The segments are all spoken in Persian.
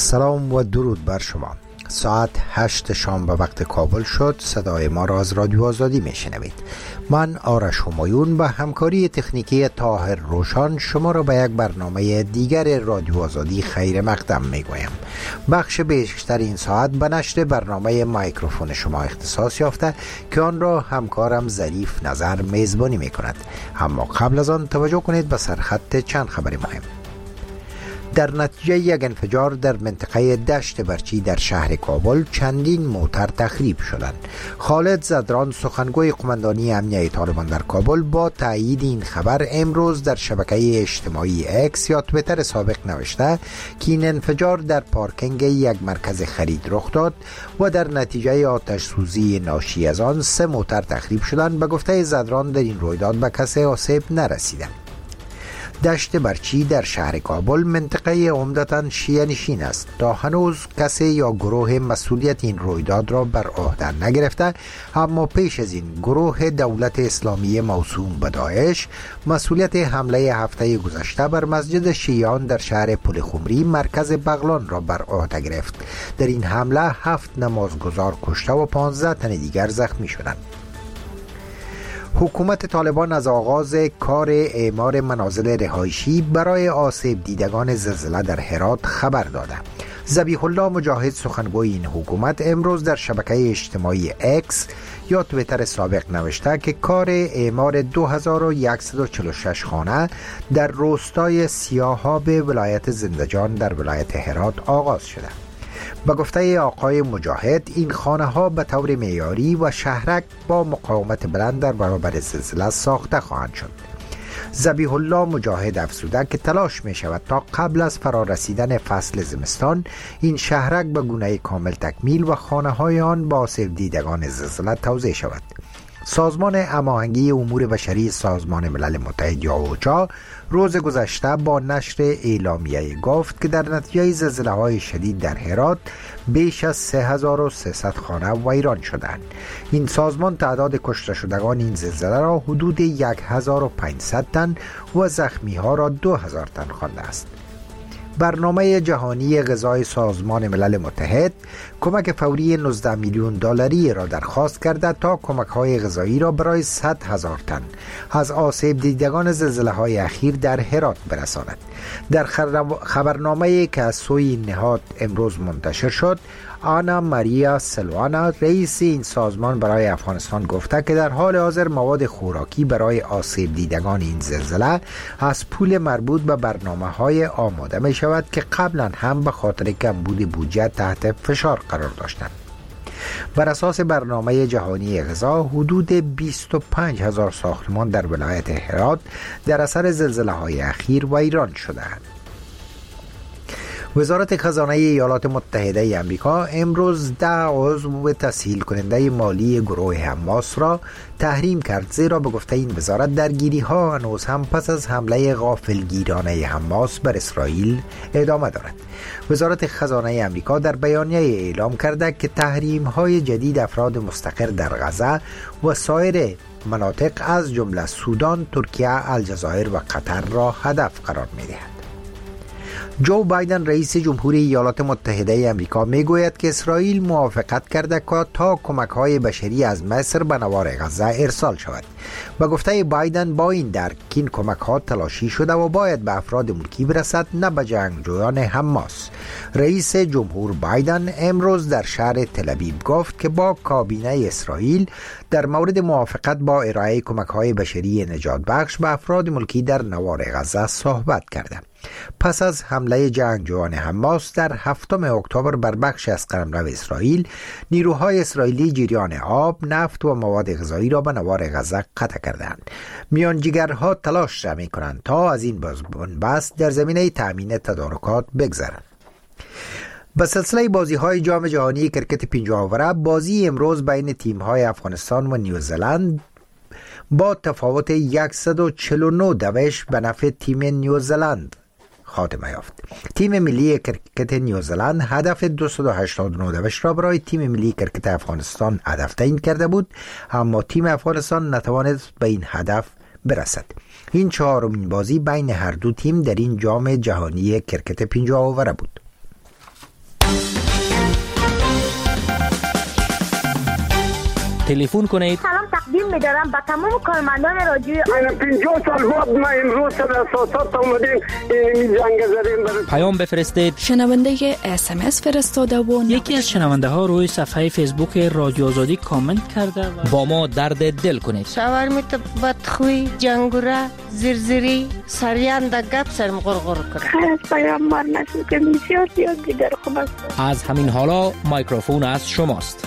سلام و درود بر شما. ساعت 8 شام به وقت کابل شد. صدای ما را از رادیو آزادی میشنوید. من آرش همایون با همکاری تکنیکی طاهر روشان شما را به یک برنامه دیگر رادیو آزادی خیر مقدم میگویم. بخش بیشتر این ساعت به نشر برنامه مایکروفون شما اختصاص یافته که آن را همکارم ظریف نظر میزبانی میکند. اما قبل از آن توجه کنید به سرخط چند خبر مهم. در نتیجه یک انفجار در منطقه دشت برچی در شهر کابل چندین موتر تخریب شدند. خالد زدران سخنگوی قماندانی امنیه طالبان در کابل با تایید این خبر امروز در شبکه اجتماعی اکس یا توییتر سابق نوشته که این انفجار در پارکینگ یک مرکز خرید رخ داد و در نتیجه آتش سوزی ناشی از آن 3 موتر تخریب شدند. به گفته زدران در این رویداد به کسی آسیب نرسیده. دشت برچی در شهر کابل منطقه عمدتاً شیعه نشین است. تا هنوز کسی یا گروه مسئولیت این رویداد را بر عهده نگرفته، اما پیش از این گروه دولت اسلامی موسوم به داعش مسئولیت حمله هفته گذشته بر مسجد شیعیان در شهر پلخمری مرکز بغلان را بر عهده گرفت. در این حمله 7 نمازگزار کشته و 15 تن دیگر زخمی شدند. حکومت طالبان از آغاز کار اعمار منازل رهایشی برای آسیب دیدگان زلزله در هرات خبر داده. ذبیح الله مجاهد سخنگوی این حکومت امروز در شبکه اجتماعی اکس یا توییتر سابق نوشته که کار اعمار 2146 خانه در روستای سیاحاب ولایت زندجان در ولایت هرات آغاز شده. به گفته آقای مجاهد این خانه ها به طور معیاری و شهرک با مقاومت بلند در برابر زلزله ساخته خواهند شد. ذبیح الله مجاهد افزوده که تلاش می شود تا قبل از فرارسیدن فصل زمستان این شهرک به گونه کامل تکمیل و خانه های آن با آسیب دیدگان زلزله توزیع شود. سازمان هماهنگی امور بشری سازمان ملل متحد یا اوچا روز گذشته با نشر اعلامیه گفت که در نتیجه زلزله‌های شدید در هرات بیش از 3300 خانه ویران شدند. این سازمان تعداد کشته شدگان این زلزله را حدود 1500 تن و زخمی ها را 2000 تن خوانده است. برنامه جهانی غذای سازمان ملل متحد کمک فوری 19 میلیون دلاری را درخواست کرده تا کمک‌های غذایی را برای 100,000 تن از آسیب دیدگان زلزله‌های اخیر در هرات برساند. در خبرنامه‌ای که از سوی نهاد امروز منتشر شد، آنا ماریا سلوانا رئیس این سازمان برای افغانستان گفته که در حال حاضر مواد خوراکی برای آسیب دیدگان این زلزله از پول مربوط به برنامه‌های آماده می شود که قبلا هم به خاطر کمبود بودجه تحت فشار قرار داشتند. بر اساس برنامه جهانی غذا حدود 25,000 ساختمان در ولایت هرات در اثر زلزله‌های اخیر ویران شده‌اند. وزارت خزانه ایالات متحده آمریکا امروز 10 عضو تسهیل کننده مالی گروه حماس را تحریم کرد، زیرا به گفته این وزارت درگیری ها هنوز هم پس از حمله غافلگیرانه حماس بر اسرائیل ادامه دارد. وزارت خزانه آمریکا در بیانیه اعلام کرده که تحریم های جدید افراد مستقر در غزه و سایر مناطق از جمله سودان، ترکیه، الجزایر و قطر را هدف قرار می‌دهد. جو بایدن رئیس جمهوری ایالات متحده آمریکا میگوید که اسرائیل موافقت کرده که تا کمک‌های بشری از مصر به نوار غزه ارسال شود. به گفته بایدن با این درک این کمک‌ها تلاشی شده و باید به افراد ملکی برسد، نه به جنگجویان حماس. رئیس جمهور بایدن امروز در شهر تل‌آویو گفت که با کابینه اسرائیل در مورد موافقت با ارائه کمک‌های بشری نجات بخش به افراد ملکی در نوار غزه صحبت کرده. پس از حمله جنگجویان حماس در 7 اکتبر بر بخش از قلمرو اسرائیل، نیروهای اسرائیلی جریان آب، نفت و مواد غذایی را به نوار غزه قطع کردند. میانجیگرها تلاش می‌کنند تا از این بنبست در زمینه تأمین تدارکات بگذرند. به سلسله بازی‌های جام جهانی کرکت 50 اوره، بازی امروز بین تیم‌های افغانستان و نیوزلند با تفاوت 149 دوش به نفع تیم نیوزلند خاتمه یافت. تیم ملی کرکت نیوزلند هدف 289 دوش را برای تیم ملی کرکت افغانستان هدف تعیین کرده بود، اما تیم افغانستان نتوانست به این هدف برسد. این 4مین بازی بین هر دو تیم در این جام جهانی کرکت 50 اوره بود. تلفن کنید. سلام تقدیم می‌دارم به تمام کارمندان رادیو. 50 سال بعد ما امروز سر اساسات اومدیم این جنگ زدیم. پیام بفرستید. شنونده SMS فرستاده و یکی از شنونده ها روی صفحه فیسبوک رادیو آزادی کامنت کرده و با ما درد دل کنید. شاورمیت بدخوی جنگوره زرزری سریان در گپ سرم غرغر کرد. خیر پیام مار نشد که بسیار دیگر خوب است. از همین حالا مایکروفون از شماست.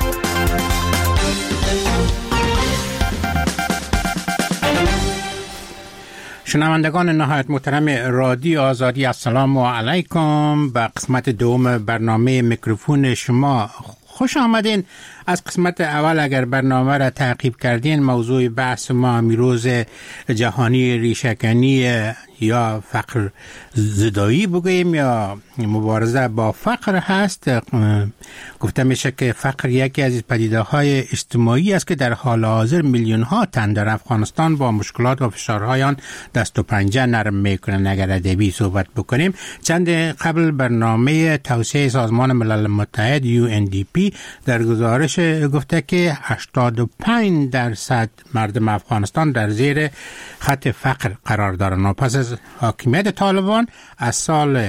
شنوندگان نهایت محترم رادیو آزادی، السلام علیکم. به قسمت دوم برنامه میکروفون شما خوش آمدین. از قسمت اول اگر برنامه را تعقیب کردین، موضوع بحث ما امروز جهانی ریشه‌کنی یا فقر زدایی بگوییم یا مبارزه با فقر هست. گفته میشه که فقر یکی از پدیده‌های اجتماعی است که در حال حاضر میلیون ها تن در افغانستان با مشکلات و فشارهای آن دست و پنجه نرم میکنن. اگر ادبی صحبت بکنیم، چند قبل برنامه توسعه سازمان ملل متحد UNDP در گزارش گفته که 85% مردم افغانستان در زیر خط فقر قرار دارند. پس از حاکمیت طالبان از سال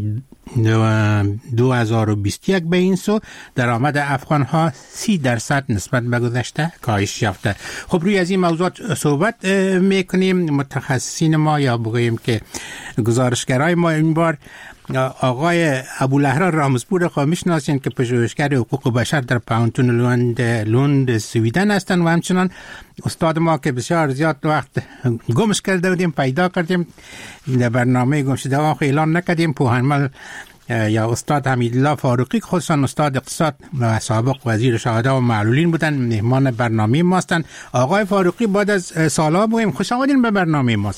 2021 به این سو درآمد افغان ها 30% نسبت به گذشته کاهش یافته. خب روی از این موضوعات صحبت میکنیم. متخصصین ما یا بگوییم که گزارشگرای ما این بار آقای ابوالهرا رامزپور را میشناسین که پژوهشگر حقوق بشر در پانتون لوند سویدن هستند و همچنان استاد ما که بسیار زیاد وقت گمش کرده بودیم پیدا کردیم، در برنامه گمشده ها اعلان نکردیم، پوهنمل یا استاد حمیدالله فاروقی خودشان استاد اقتصاد و سابق وزیر شهدا و معلولین بودن، مهمان برنامه ما هستند. آقای فاروقی بعد از سالها بودیم، خوش آمدین به برنامه ما.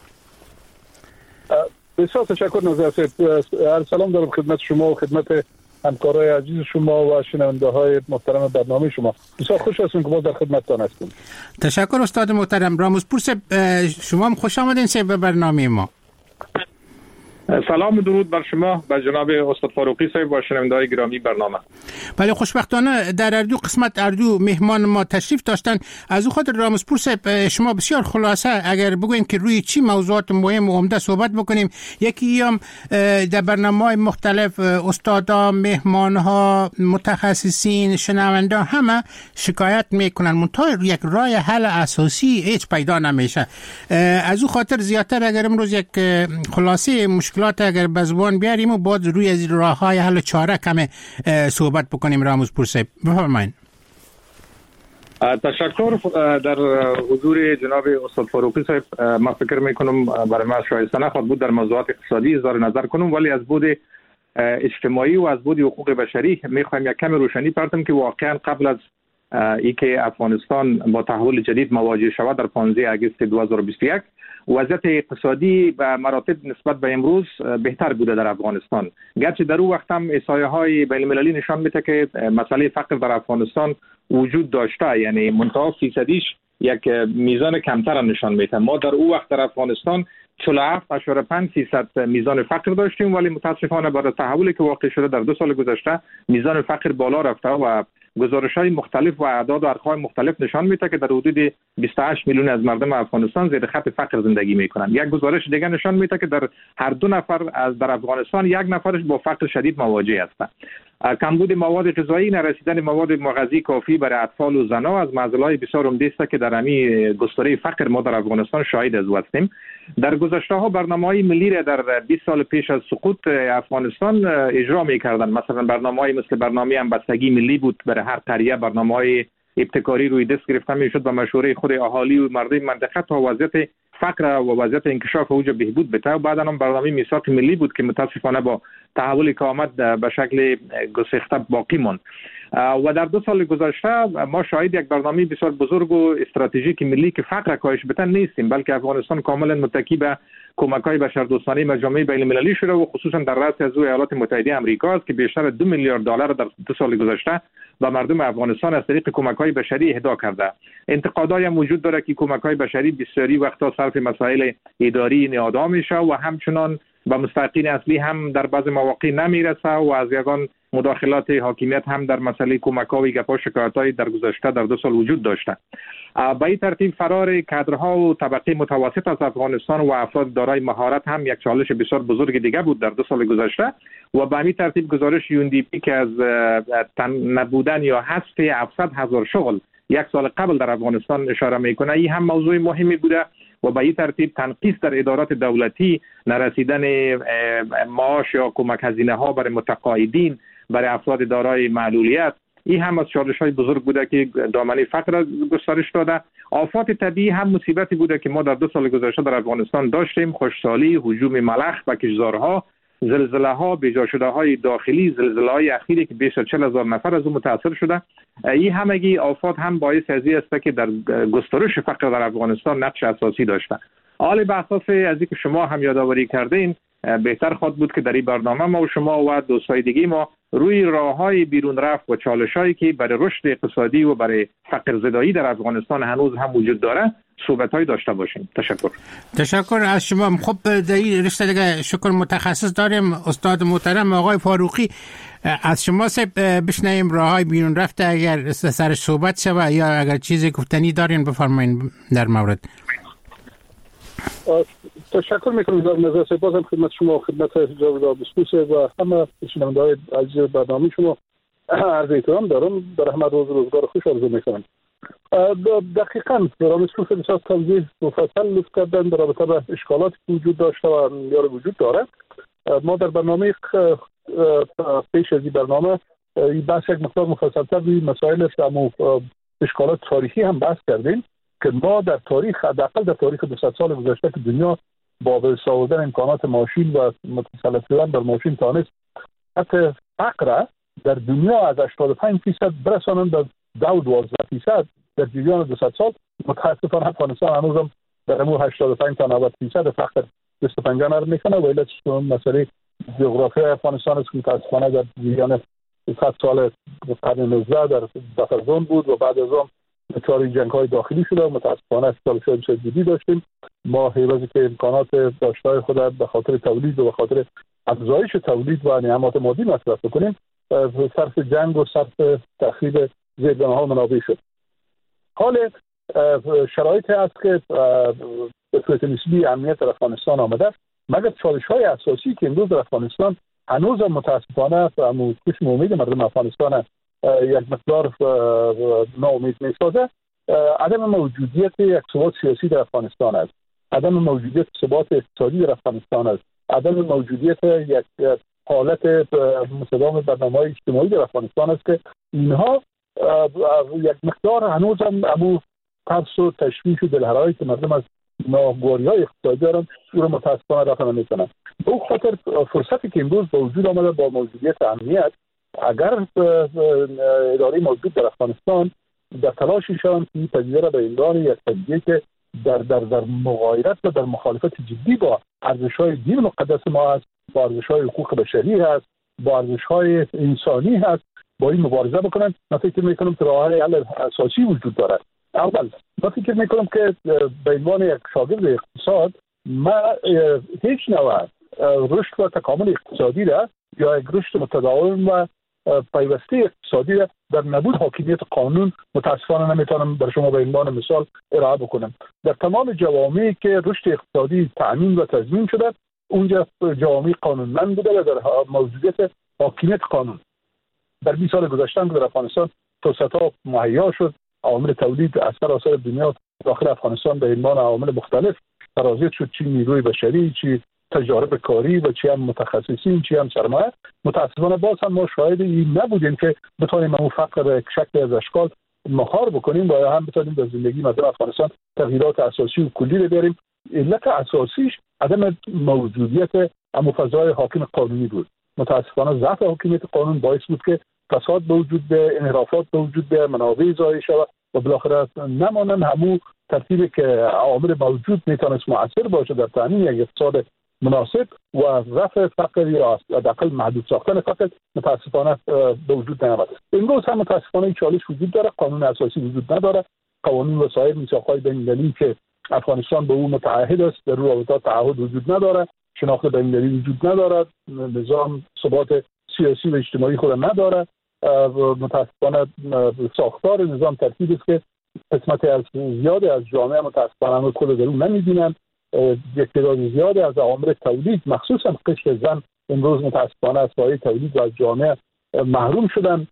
بسیار تشکر نظر صاحب. سلام دارم خدمت شما و خدمت همکارای عزیز شما و شنونده های محترم برنامه شما. بسیار خوش هستیم که ما در خدمتتان هستیم. تشکر استاد محترم. رامزپور صاحب شما هم خوش آمدین به برنامه ما. سلام و درود بر شما، به جناب استاد فاروقی صاحب و شنونده‌های گرامی برنامه. بله، خوشبختانه در اردو قسمت اردو مهمان ما تشریف داشتن. از او خاطر رامزپور صاحب شما بسیار خلاصه اگر بگوین که روی چی موضوعات مهم و عمده صحبت بکنیم. یکی هم در برنامه‌های مختلف استادا، مهمان‌ها، متخصصین، شنونده همه شکایت میکنن منتها یک راه حل اساسی هیچ پیدا نمیشه. از او خاطر زیادتر اگر امروز یک خلاصه مشکلات اگر به زبان بیاریم و بعد روی از راه‌های حل چاره کم صحبت بکنیم. رامزپور صاحب بفرمایید. تشکر. در حضور جناب استاد فاروقی صاحب ما فکر میکنم برای ما شایسته نخواهد بود در موضوعات اقتصادی اظهار نظر کنم، ولی از بود اجتماعی و از بود حقوق بشری میخوایم یک کم روشنی پرتم که واقعا قبل از اینکه افغانستان با تحول جدید مواجه شود در 15 آگوست 2021 وضعیت اقتصادی به مراتب نسبت به امروز بهتر بوده در افغانستان. گرچه در اون وقت هم احصایه‌های بین‌المللی نشان میده که مسئله فقر در افغانستان وجود داشته، یعنی منتها فیصدیش یک میزان کمتر نشان میده. ما در اون وقت در افغانستان 47.5% میزان فقر داشتیم، ولی متاسفانه بعد از تحولی که واقع شده در 2 سال گذشته میزان فقر بالا رفته و گزارش‌های مختلف و اعداد و ارقام مختلف نشان میده که در حدود 28 میلیون از مردم افغانستان زیر خط فقر زندگی میکنن. یک گزارش دیگر نشان میده که در هر 2 نفر از در افغانستان 1 نفرش با فقر شدید مواجه است. کمبود مواد غذایی، نرسیدن مواد مغذی کافی برای اطفال و زنان از معضلات بسیار عمده است که در همین گستره فقر ما در افغانستان شاهد از هستیم. در گذشته ها برنامه‌های ملی را در 20 سال پیش از سقوط افغانستان اجرا می‌کردند. مثلا برنامه‌ای مثل برنامه همبستگی ملی بود، برای هر قریه برنامه‌های ابتکاری روی دست گرفته میشد به مشوره خود اهالی و مردم منطقه تا وضعیت فقر و وضعیت انکشاف اوج بهبود بده. و بعد هم برنامه میثاق ملی بود که متاسفانه با تحولی که آمد به شکل گسسته باقی ماند. و در 2 سال گذشته ما شاهد یک برنامه بسیار بزرگ و استراتژیک ملی که فقر کاهش بده نیستیم، بلکه افغانستان کاملا متکی به کمک‌های بشردوستانه مجامع بین‌المللی شده و خصوصا در رأس از ایالات متحده آمریکا است که بیشتر 2 میلیارد دلار در 2 سال گذشته به مردم افغانستان از طریق کمک‌های بشری اهدا کرده. انتقادایی هم وجود داره که کمک‌های بشری بسیاری وقتا صرف مسائل اداری نهادها میشه و همچنان به مستحقین اصلی هم در بعض مواقع نمیرسه و از یگان مداخلات حاکمیت هم در مسئله کمک‌ها و گپ‌ها شکایت‌های در گذشته در 2 سال وجود داشته. به این ترتیب فرار کادرها و طبقه متوسط از افغانستان و افراد دارای مهارت هم یک چالش بسیار بزرگ دیگه بود در 2 سال گذشته و به همین ترتیب گزارش UNDP که از نبودن یا حذف 700,000 شغل 1 سال قبل در افغانستان اشاره میکنه، این هم موضوع مهمی بوده و به این ترتیب تنقیص در ادارات دولتی، نرسیدن معاش یا کمک هزینه ها برای متقاعدین، برای افراد دارای معلولیت، این هم از چالش‌های بزرگ بوده که دامنه فقر را گسترش داده. آفات طبیعی هم مصیبتی بوده که ما در 2 سال گذشته در افغانستان داشتیم: خشکسالی، هجوم ملخ به کشتزارها، زلزله‌ها، بیجا شده‌های داخلی، زلزله‌های اخیری که بیش از 40,000 نفر از اون متاثر شده. این همگی آفات هم باعث از این است که در گسترش فقر در افغانستان نقش اساسی داشته. حال به اساس از اینکه شما هم یادآوری کردین، بهتر خواهد بود که در این برنامه ما و شما و دوستای دیگه ما روی راه‌های بیرون رفت و چالش‌هایی که برای رشد اقتصادی و برای فقر زدایی در افغانستان هنوز هم وجود داره صحبت‌های داشته باشیم. تشکر از شما. خب در این رشته دیگه شکر متخصص داریم، استاد محترم آقای فاروقی. از شما بشنویم راه‌های بیرون رفته، اگر سر صحبت شود یا اگر چیزی گفتنی دارین بفرمایید در مورد. تشکر میکنم در نظر سپاسم خدمت شما، خدمت جاوید بسپوس و همه شنونده‌های عزیز برنامه شما عرض احترام دارم. در همه روزگار خوش آرزو میکنم. دقیقاً رامسپوس بسیار توضیح مفصل لطف کردن در رابطه با اشکالاتی که وجود داشته و یا وجود داره. ما در برنامه پیش از این برنامه این بحث یک مقدار مفصل‌تر روی مسائل اشکالات تاریخی هم بحث کردیم که ما در تاریخ، حداقل در تاریخ 200 سال گذشته که دنیا با به دست آوردن امکانات ماشین و متسلط شدن بر ماشین تانست حتی فقر در دنیا از 85% برسانند به 12% در جریان 200 سال. متاسفانه افغانستان هنوزم در همون 85 تا 90% فقر دست پنجه نرم میکنه و علت مسئله جغرافیای افغانستان است که متاسفانه در جریان 100 سال قرن 19 در بفر زون بود و بعد از اون چاره جنگ‌های داخلی شده. متاسفانه چالش‌های بسیار جدی داشتیم. ما حیوزی که امکانات داشته‌های خود به خاطر تولید و به خاطر افزایش تولید و نعمات مادی مصرف بکنیم، صرف جنگ و صرف تخریب زیربناها منابع شد. حال شرایطی است که به صورت نسبی امنیت در افغانستان آمده، مگر چالش‌های اساسی که امروز در افغانستان هنوز متاسفانه همون قسم امید مردم افغانستان یک مقدار ناامید می‌سازه، عدم موجودیت یک ثبات سیاسی در افغانستان است، عدم موجودیت ثبات اقتصادی در افغانستان است، عدم موجودیت یک حالت مستدام برنامه‌های اجتماعی در افغانستان است که اینها یک مقدار هنوز هم ترس و تشویش و دلهرایی که مردم از ناگواری‌های اقتصادی دارن او را متاسفانه رفع نمی‌کنن. به اون خاطر فرصتی که امروز به وجود آمده با موجودیت امنیت، اگر اداره موجود در افغانستان در تلاششان این پدیده را به عنوان یک پدیده که در مغایرت و در مخالفت جدی با ارزش‌های دین مقدس ما است، با ارزش‌های حقوق بشری هست، با ارزش‌های انسانی هست، با این مبارزه بکنن. من فکر می‌کنم که راه‌های حل اساسی وجود دارد. اول من فکر می‌کنم که به عنوان یک شاگرد اقتصاد ما هیچ نوع رشد و تکامل اقتصادی را یا یک رشد متداوم و پیوسته اقتصادی را در نبود حاکمیت قانون متاسفانه نمیتونم بر شما به عنوان مثال ارائه بکنم. در تمام جوامعی که رشد اقتصادی تأمین و تضمین شده، اونجا جوامع قانونمند بوده و در موجودیت حاکمیت قانون. در 20 سال گذشته در افغانستان فرصت‌ها مهیا شد، عوامل تولید از سراسر دنیا داخل افغانستان به عنوان عوامل مختلف ترازیت شد، چی نیروی بشری، چی تجارب کاری و چی هم متخصصین، چی هم سرمایه. متاسفانه باز هم ما شاهد این نبودیم که بتونیم اون فقر به شکل از اشکال مهار بکنیم و هم بتونیم در زندگی مردم افغانستان تغییرات اساسی و کلی رو بیاریم. علت اساسیش عدم موجودیت اما فضای حاکم قانونی بود. متاسفانه ضعف حاکمیت قانون باعث بود که فساد به وجود بیاید، انحرافات به وجود بیاید، منابع ضایع شود و بالاخره نمانن همون ترتیبی که عوامل موجود میتونست مؤثر باشه در تامین یک اقتصاد مناسب و رفع فقر یا حداقل محدود ساختن فقر متاسفانه به وجود نیامد. امروز هم متاسفانه چالش وجود داره، قانون اساسی وجود نداره، قوانین و سایر میثاق‌های بین‌المللی که افغانستان به اون متعهد است در رابطه تعهد وجود نداره، شناخت بین‌المللی وجود ندارد، نظام ثبات سیاسی و اجتماعی خود نداره. متاسفانه ساختار نظام ترکیبی است که قسمت از زیادی از جامعه متاسفانه کل درون نمی‌بینند. یک تعداد زیادی از عوامل تولید مخصوصا قشر زن امروز متاسفانه از سایه تولید و از جامعه محروم شدن.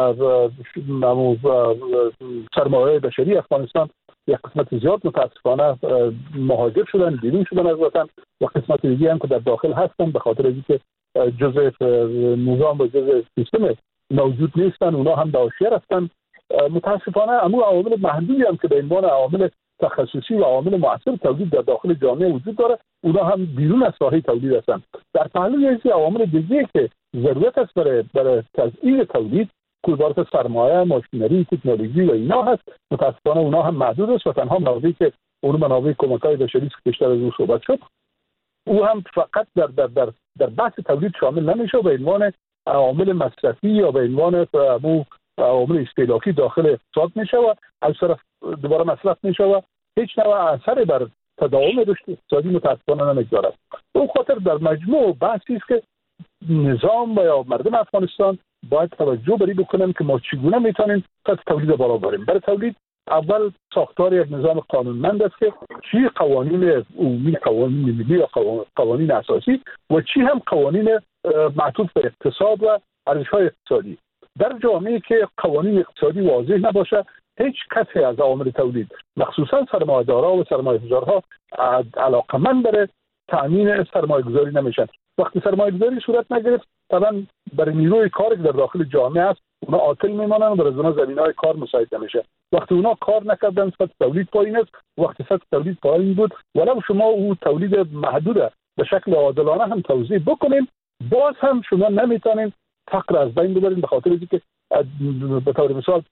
سرمایه بشری افغانستان یک قسمت زیاد متاسفانه مهاجر شدن، بیرون شدن از وطن و قسمت دیگه هم که در داخل هستن به خاطر اینکه جزء نظام و جزء سیستم موجود نیستن، اونا هم به حاشیه رفتن. متاسفانه اما عوامل محدودی هم که به عنوان عوامل تخصصی و عوامل مؤثر تولید در داخل جامعه وجود داره، اونا هم بیرون از ساحه تولید هستن. در پهلوی از عوامل دیگه که ضرورت است برای تضعیف تولید که عبارت سرمایه، ماشینری، تکنولوژی و اینا هست، متاسفانه اونا هم محدود است و تنها منابعی که اون منابع کمک‌های بشری که بیشتر از اون صحبت شد، او هم فقط در بحث تولید شامل نمیشه و به عنوان عوامل مصرفی یا به عنوان عوامل استهلاکی داخل اقتصاد میشه و از طرف دوباره مصرف میشه و هیچ نوع اثری بر تداوم رشد اقتصادی متاسفانه نمیگذارد. اون خاطر در مجموع بحثی است که نظام و یا مردم افغانستان باید توجه بری بکنن که ما چگونه میتونیم تولید بالا ببریم. برای تولید اول ساختار یک نظام قانونمند است که چی قوانین عمومی، قوانین ملی یا قوانین اساسی و چی هم قوانین معطوف به اقتصاد و ارزش‌های اقتصادی. در جامعه‌ای که قوانین اقتصادی واضح نباشه، هیچ کسی از عوامل تولید مخصوصا سرمایه‌دارا و سرمایه‌گذارها علاقه‌مند به تامین سرمایه‌گذاری نمیشن. وقتی سرمایه‌گذاری صورت نگرفت، طبعا برای نیروی کاری که در داخل جامعه است اونا عاطل میمانن و برای اونا زمینه‌های کار مساعد نمیشه. وقتی اونا کار نکردن، سطح تولید پایین است. وقتی سطح تولید پایین بود، ولو شما او تولید محدود به شکل عادلانه هم توزیع بکنین، باز هم شما نمیتونین فقر از بین ببرین، به خاطر اینکه به طور مثال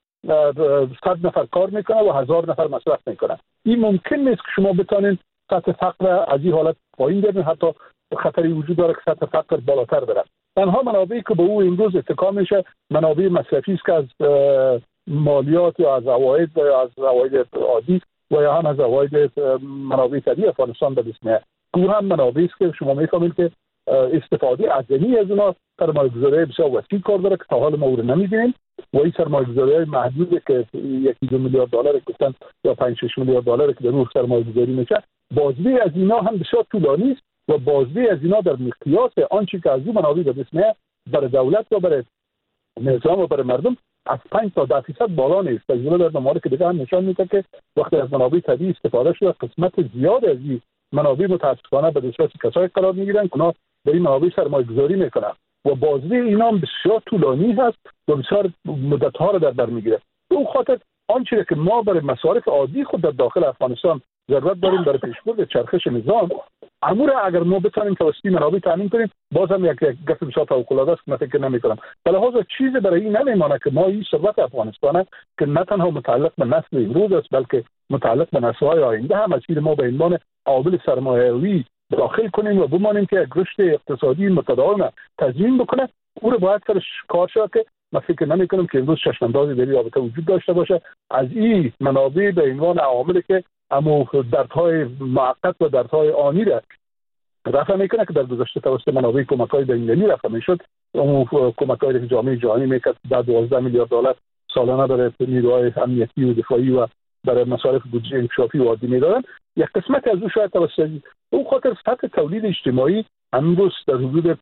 100 نفر کار میکنه و 1000 نفر مصرف میکنه. این ممکن نیست که شما بتونین سطح فقر از این حالت پایین ببرین، حتی خطری وجود داره که سطح فقر بالاتر بره. تنها منابعی که به او امروز اتکا میشه منابع مصرفی است که از مالیات یا از عواید یا از عواید عادی و یا هم از عواید منابع طبیعی افغانستان به دست میاد. او هم منابعی است که شما میفهمید که استفاده عظیمی از اونها سرمایه‌گذاری بسیار وسیع کار داره که تا حال ما او رو نمی‌بینیم و این سرمایه‌گذاری محدودی که 1-2 میلیارد دلار گفتن یا 5-6 میلیارد دلار که در روز سرمایه‌گذاری میشه، بازده از اینا هم بسیار طولانی است و بازده از اینا در مقیاس آنچه که از این منابع به دست میاد برای دولت و برای نظام و برای مردم از 5 تا 10% بالا نیست. تجربه در ممالک دیگه هم نشان میده که وقتی از منابع طبیعی استفاده شده، قسمت زیاد از این منابع متاسفانه به دست کسایی قرار میگیرن که اونا به این منابع سرمایه‌گذاری میکنن و بازده اینا بسیار طولانی هست و بسیار مدت‌ها رو در بر میگیره. اون خاطر آنچه که ما برای مصارف عادی خود در داخل افغانستان ضرورت داریم برای پیشبرد چرخش نظام، امور اگر ما بتونیم توسط منابع تامین کنیم، بازم یک گپ بسیار فوق‌العاده است که من فکر نمی‌کنم. به لحاظ چیزی برای این نمیمونه که ما این ثروت افغانستان که نه تنها متعلق به نسل امروز است بلکه متعلق به نسل‌های آینده هم است، ما به عنوان عامل سرمایه‌ای داخل کنیم و بمانیم که یک رشد اقتصادی متداوم تضمین بکنه. او رو باید کار شد که من فکر نمی‌کنم که امروز چشم‌اندازی در این رابطه وجود داشته باشه. از این منابع به عنوان عواملی که اما دردهای موقت و دردهای آنی را رفع میکنه که در گذشته توسط منابع کمک‌های بین‌المللی رفع میشد، اون کمک‌هایی که جامعه جهانی میکرد در 12 میلیارد دلار سالانه برای نیروهای امنیتی و دفاعی و برای مصارف بودجه انکشافی و عادی میدادن، یک قسمت از اون شاید توسط اون خاطر سطح تولید اجتماعی امروز در حدود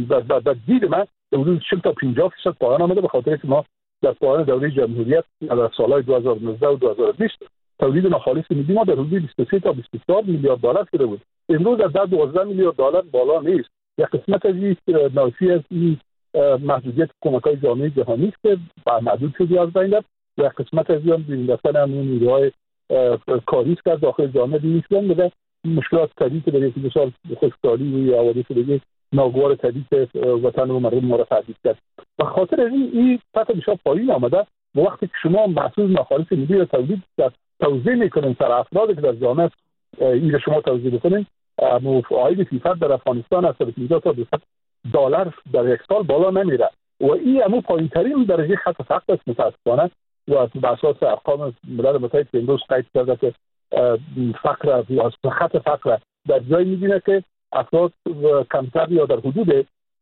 در دید من در حدود 40 تا 50% پایان آمده، به خاطر که ما در پایان دوره جمهوریت در سالهای 2019 و 2020 تولید ناخالص ملی ما در حدود 23 تا 24 میلیارد دلار شده بود. امروز در 12 میلیارد دلار بالا نیست. یک قسمت از این ناشی از این محدودیت کمک‌های جامعه جهانی است که محدود شده از بین رفت و یک قسمت از این بیندستن همون نیروهای کاری است که داخل جامعه دیده شدن و مشکلات طبیعی که در یک دو سال خشکسالی و حوادث دیگه ناگوار طبیعی که وطن و مردم ما را تهدید کرد. به خاطر این سطح بسیار پایین آمده و وقتی که شما محصول ناخالص ملی را توزیع میکنین سر افرادی که در جامعه این را شما توزیع بکنین، عاید فی‌فرد در افغانستان از 50 تا 200 دلار در یک سال بالا نمیره و این همون پایین ترین درجه خط فقر است متاسفانه و بر اساس ارقام ملل متحد که امروز قید کرده که فقر یا خط فقر در جایی میبینه که افراد کمتر یا در حدود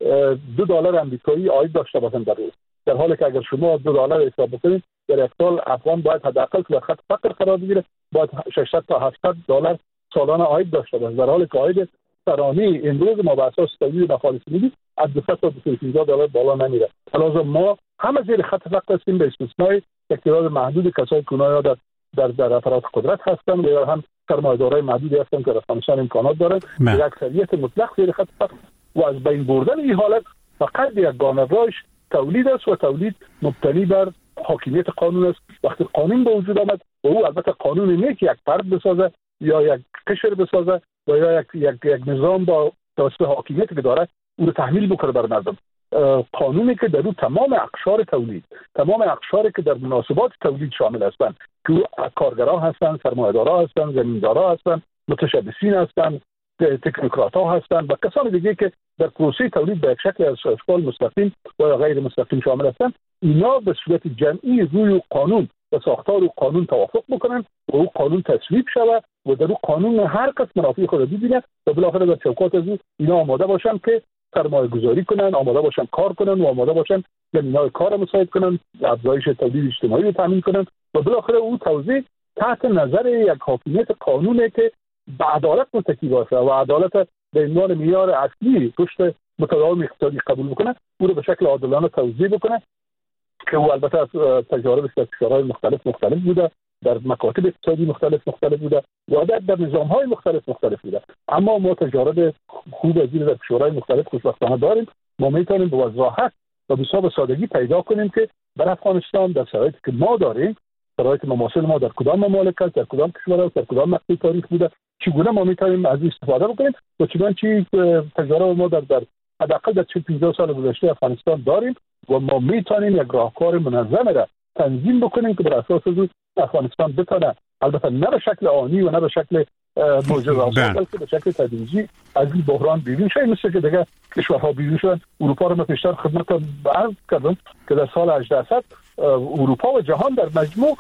$2 آمریکایی عاید داشته باشند در روز، در حالی که اگر شما $2 حساب بکنید در یک سال افغان باید حداقل در خط فقر قرار بگیره، باید 600 تا $700 سالانه عاید داشته باشه، در حالی که عاید سرانه امروز ما به اساس تولید نفال سنوی از $200 تا $250 بالا نمیره. لازم ما همه زیر خط فقر هستیم به استثنای یک تعداد محدود کسایی که اونها در اطراف قدرت هستن و یا هم سرمایه‌دارای محدودی هستن که در افغانستان امکانات دارن. یک اکثریت مطلق زیر خط فقر و از بین بردن این حالت فقط یگانه راهش تولید است و تولید مبتنی بر حاکمیت قانون است. وقتی قانون به وجود آمد و او البته قانون نه که یک فرد بسازه یا یک قشر بسازه و یا یک نظام با توسط حاکمیتی که داره او رو تحمیل بکنه بر مردم، قانونی که در او تمام اقشار تولید، تمام اقشاری که در مناسبات تولید شامل هستند که کارگران هستند، سرمایه‌دارا هستند، زمیندارا هستند، متشبثین هستند، تکنوکرات‌ها هستند و کسان دیگه که در پروسه تولید به یک شکل از اشکال مستقیم و یا غیر مستقیم شامل هستند، اینا به صورت جمعی روی قانون و ساختار قانون توافق بکنن و او قانون تصویب شود و در او قانون هر کس منافع خود ببینه و بالاخره در چوکات از اینا آماده باشن که سرمایه گذاری کنن، آماده باشن کار کنن و آماده باشن زمینه‌های کار مساعد کنن، افزایش تولید اجتماعی رو تامین کنن و بالاخره او توزیع تحت نظر یک حاکمیت قانونه که به عدالت متکی باشه و عدالت به عنوان معیار اصلی پشت متداول اقتصادی قبول بکنه، او رو به شکل عادلانه توزیع بکنه که او البته از تجارب استثمارهای مختلف بوده، در مکاتب اقتصادی مختلف بوده و در نظام‌های مختلف بوده. اما ما تجارب خوب از این در کشورهای مختلف خوشبختانه داریم. ما میتونیم به وضاحت و به سادگی پیدا کنیم که در افغانستان در شرایطی که ما داریم، شرایط مماثل ما در کدام مملکت، در کدام کشور، در کدام مقطع تاریخ بوده، چگونه ما میتونیم از استفاده بکنیم و چنانچه تجارب ما در حداقل در 40-50 سال گذشته افغانستان داریم و ما میتونیم یک راهکار منظم را تنظیم بکنیم که بر اساس از افغانستان بتونه، البته نه به شکل آنی و نه به شکل معجزه‌آسا بلکه به شکل تدریجی از این بحران بیرون شه، مثل که دیگه کشورها بیرون شدن. اروپا رو من پیشتر خدمت عرض کردم که در سال 1800 اروپا و جهان در مجموع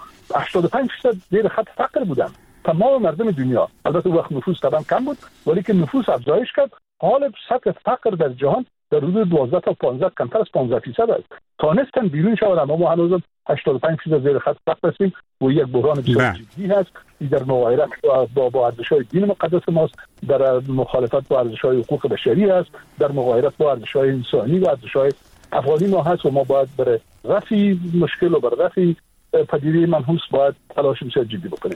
85% زیر خط فقر بودن، تمام مردم دنیا. البته وقت نفوس طبعا کم بود ولی که نفوس افزایش کرد، حال سطح فقر در جهان در حدود 12 تا 15 کمتر از 15% است. تانستن بیرون شدن، اما ما هنوز 85% زیر خط فقر هستیم و یک بحران بسیار جدی هست. در مغایرت با ارزش‌های دین مقدس ماست، در مخالفت با ارزش‌های حقوق بشری است، در مغایرت با ارزش‌های انسانی و ارزش‌های افغانی ما هست و ما باید برای رفع مشکل و برای رفع پدیده منحوس باید تلاش بسیار جدی بکنیم.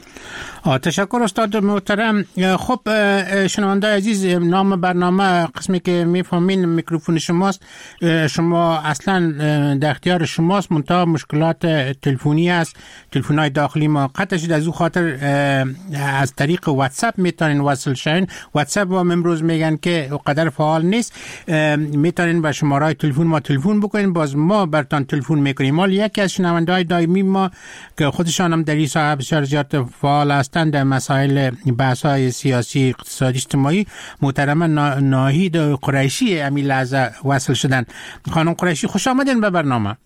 تشکر استاد محترم. خب شنونده عزیز، نام برنامه قسمی که میفهمین میکروفون شماست، شما اصلا در اختیار شماست، منتها مشکلات تلفنی است، تلفن‌های داخلی ما قطع شد، از او خاطر از طریق واتساپ میتونین وصل شین. واتساپ ما امروز میگن که قدر فعال نیست، میتونین با شماره تلفن ما تلفن بکنین، باز ما براتون تلفن میکنیم. ولی یکی از شنونده‌های دائمی ما که خودشان هم در این ساحه بسیار زیاد فعال هستند در مسائل بحث‌های سیاسی، اقتصادی، اجتماعی، محترم ناهید قریشی امی لحظه وصل شدن. خانم قریشی خوش آمدین به برنامه.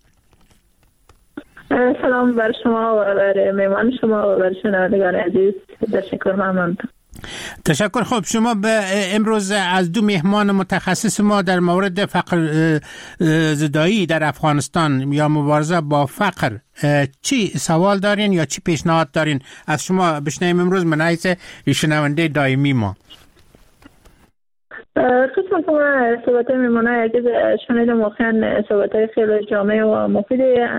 سلام بر شما و بر مهمان شما و بر شنوندگان عزیز. تشکر، ممنون. تشکر. خب شما امروز از دو مهمان متخصص ما در مورد فقر زدایی در افغانستان یا مبارزه با فقر چی سوال دارین یا چی پیشنهاد دارین؟ از شما بشنویم امروز من حیث شنونده دائمی ما. خدمت ما صحبت میمونه عزیز شنیدم، واقعا صحبت خیلی جامع و مفید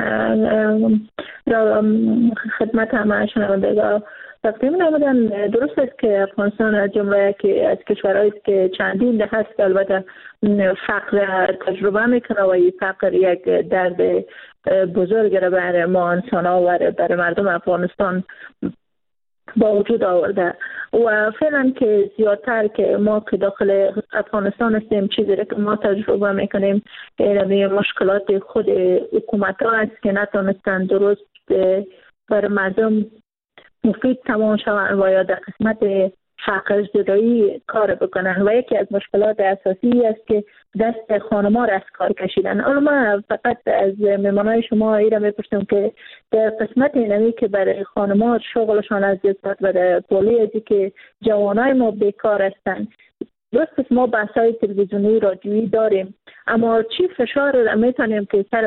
را خدمت همه شنوندگان تقدیم نمودن. درست است که افغانستان از جمله که از کشورهایی که چندین دهه است البته فقر تجربه میکنه و این فقر یک درد بزرگ را برای ما انسان‌ها و برای مردم افغانستان با وجود آورده و فعلا که زیادتر که ما که داخل افغانستان هستیم چیزی که ما تجربه میکنیم این مشکلات خود حکومت ها است که نتونستن درست برای مردم مفید تمام شوند و یا در قسمت فقر زدایی کار بکنن و یکی از مشکلات اساسی است که دست خانم‌ها را از کار کشیدن. اما ما فقط از مهمانای شما ایرا میپرسیم که در قسمت اینمی که برای خانم‌ها شغلشان از دست و در پولی ازی که جوانای ما بیکار هستند، درست ما بحث‌های تلویزیونی رادیویی داریم اما چی فشار میتونیم که سر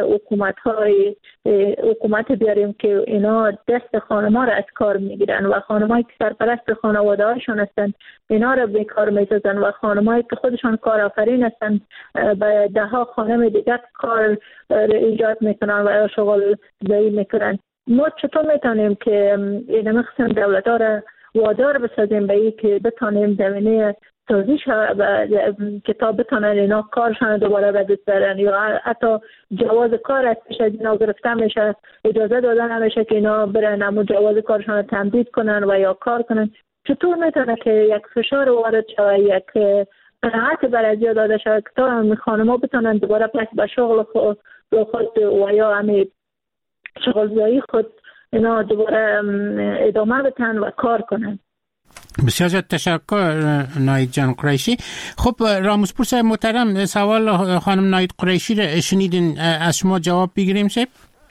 حکومت بیاریم که اینا دست خانم‌ها را از کار میگیرن و خانم‌هایی که سرپرست خانواده‌هاشون هستن اینا را به کار می‌سازن و خانم‌هایی که خودشان کارآفرین هستن به ده‌ها خانم دیگر کار ایجاد میکنن و شغل زایی میکنن. ما چطور میتونیم که این مقسم دولت‌ها را وادار بسازیم به این که بتانیم زمینه سازی که تا بتانن اینا کارشان دوباره به دست برن یا حتی جواز کار ازش از اینا گرفته میشه، اجازه داده نمیشه که اینا برن اما جواز کارشان تمدید کنن و یا کار کنن. چطور میتونه که یک فشار وارد شود، یک قناعت بر ازیا داده شود که تا خانم‌ها بتانن دوباره پس به شغل خود و یا همین شغل زایی خود اینا دوباره ادامه بدن و کار کنن. بسیار زیاد تشکر ناید جان قریشی. خب راموزپور صاحب محترم، سوال خانم ناید قریشی را شنیدین، از شما جواب بگیریم صاحب.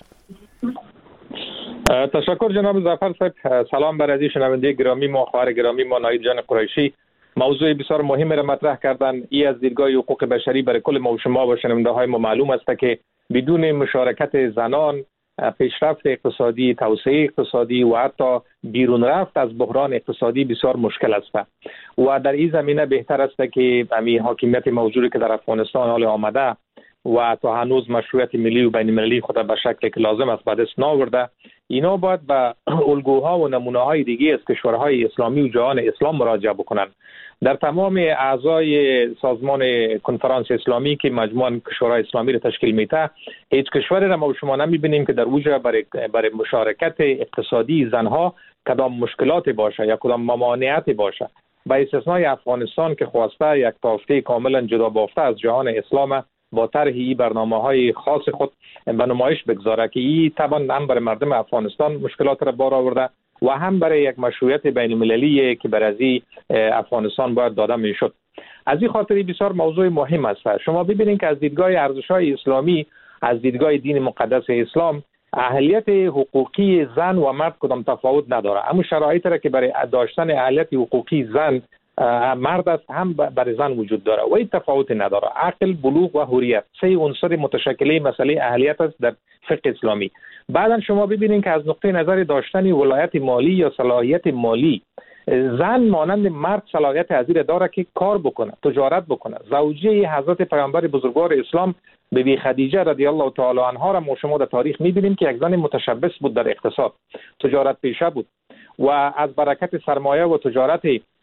تشکر جناب ظفر صاحب. سلام بر عزیز شنونده گرامی ما، خواهر گرامی ما ناید جان قریشی موضوع بسیار مهم را مطرح کردن. ای از دیدگاه حقوق بشری برای کل ما و شما و شنونده های ما معلوم است که بدون مشارکت زنان پیشرفت اقتصادی، توسعه اقتصادی و حتی بیرون رفت از بحران اقتصادی بسیار مشکل است و در این زمینه بهتر است که همین حاکمیت موجودی که در افغانستان حال آمده و تا هنوز مشروعیت ملی و بین المللی خود به شکلی که لازم است به دست نآورده، اینا باید به الگوها و نمونه‌های دیگه از کشورهای اسلامی و جهان اسلام مراجعه بکنن. در تمام اعضای سازمان کنفرانس اسلامی که مجموعه کشورهای اسلامی را تشکیل میده، هیچ کشوری را ما شما نمیبینیم که در اوجه برای مشارکت اقتصادی زنها کدام مشکلاتی باشه یا کدام ممانعتی باشه، با استثنای افغانستان که خواسته یک تافته کاملا جدا بافته از جهان اسلام با طرح برنامه‌های خاص خود به نمایش بگذاره که این طبعا هم برای مردم افغانستان مشکلات را بار آورده و هم برای یک مشروعیت بین المللی که برای افغانستان باید داده میشد. از این خاطر بسیار موضوع مهم است. شما ببینید که از دیدگاه ارزش‌های اسلامی، از دیدگاه دین مقدس اسلام، اهلیت حقوقی زن و مرد کدام تفاوت نداره. اما شرایطی را که برای داشتن اهلیت حقوقی زن مرد است هم برای زن وجود داره و این تفاوت نداره. عقل، بلوغ و حریت سه عنصر متشکل مسئله اهلیت است در فقه اسلامی. بعدا شما ببینید که از نقطه نظر داشتن ولایت مالی یا صلاحیت مالی، زن مانند مرد صلاحیت از این داره که کار بکنه، تجارت بکنه. زوجه حضرت پیامبر بزرگوار اسلام بیبی خدیجه رضی الله تعالی عنها را ما شما در تاریخ می‌بینیم که یک زن متشبث بود در اقتصاد، تجارت پیشه بود و از برکت سرمایه و تجارت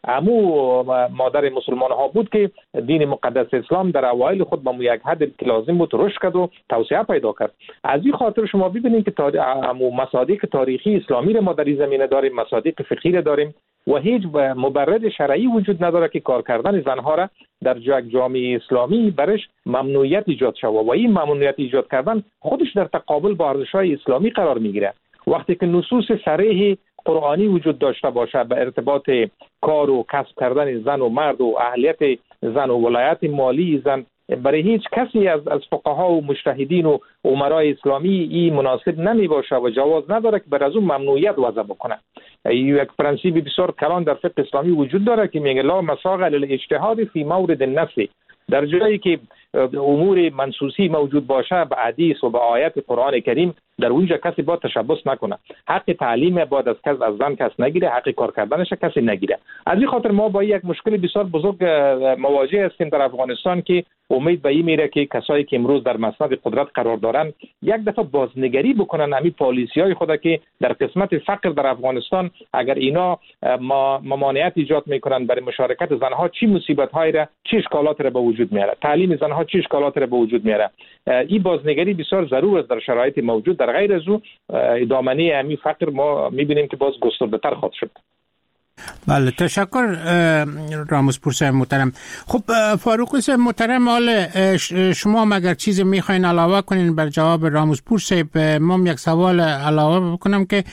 عمو مادر مسلمان ها بود که دین مقدس اسلام در اوایل خود با یک حد که لازم بود رشد کرد و توسعه پیدا کرد. از این خاطر شما ببینید که مصادیق تاریخی اسلامی را ما در این زمینه داریم، مصادیق فقهی را داریم و هیچ مبرر شرعی وجود نداره که کار کردن زنها را در یک جامعه اسلامی برش ممنوعیت ایجاد شود و این ممنوعیت ایجاد کردن خودش در تقابل با ارزش‌های اسلامی قرار میگیره. وقتی که نصوص صریح قرآنی وجود داشته باشه به ارتباط کار و کسب کردن زن و مرد و اهلیت زن و ولایت مالی زن، برای هیچ کسی از فقها و مجتهدین و امرای اسلامی این مناسب نمی باشه و جواز نداره که بر از اون ممنوعیت وضع بکنه. یک پرنسیب بسیار کلان در فقه اسلامی وجود داره که میگه لا مساغ للاجتهاد فی مورد النص. در جایی که امور منصوصی موجود باشه به حدیث و به آیت قرآن کریم، در اونجا کسی باید تشبث نکنه. حق تعلیم باید از زن کس نگیره، حق کار کردنش کسی نگیره. از این خاطر ما با یک مشکل بسیار بزرگ مواجه هستیم در افغانستان که امید به این میره که کسایی که امروز در مسند قدرت قرار دارن یک دفعه بازنگری بکنن همین پالیسی‌های خود که در قسمت فقر در افغانستان اگر اینا ممانعت ایجاد میکنن برای مشارکت زنها، چی مصیبت‌هایی را، چه اشکالاتی را به وجود میاره، تعلیم زنها چه اشکالاتی را به وجود میاره. این بازنگری بسیار ضرور است در شرایط موجود. در غیر از او ادامه همین فقر ما میبینیم که باز گسترده‌تر خواهد شد. بله، تشکر راموزپور صاحب محترم. خب فاروق صاحب محترم، حال شما مگر چیزی میخواین علاوه کنین بر جواب راموزپور صاحب؟ ما یک سوال علاوه بکنم که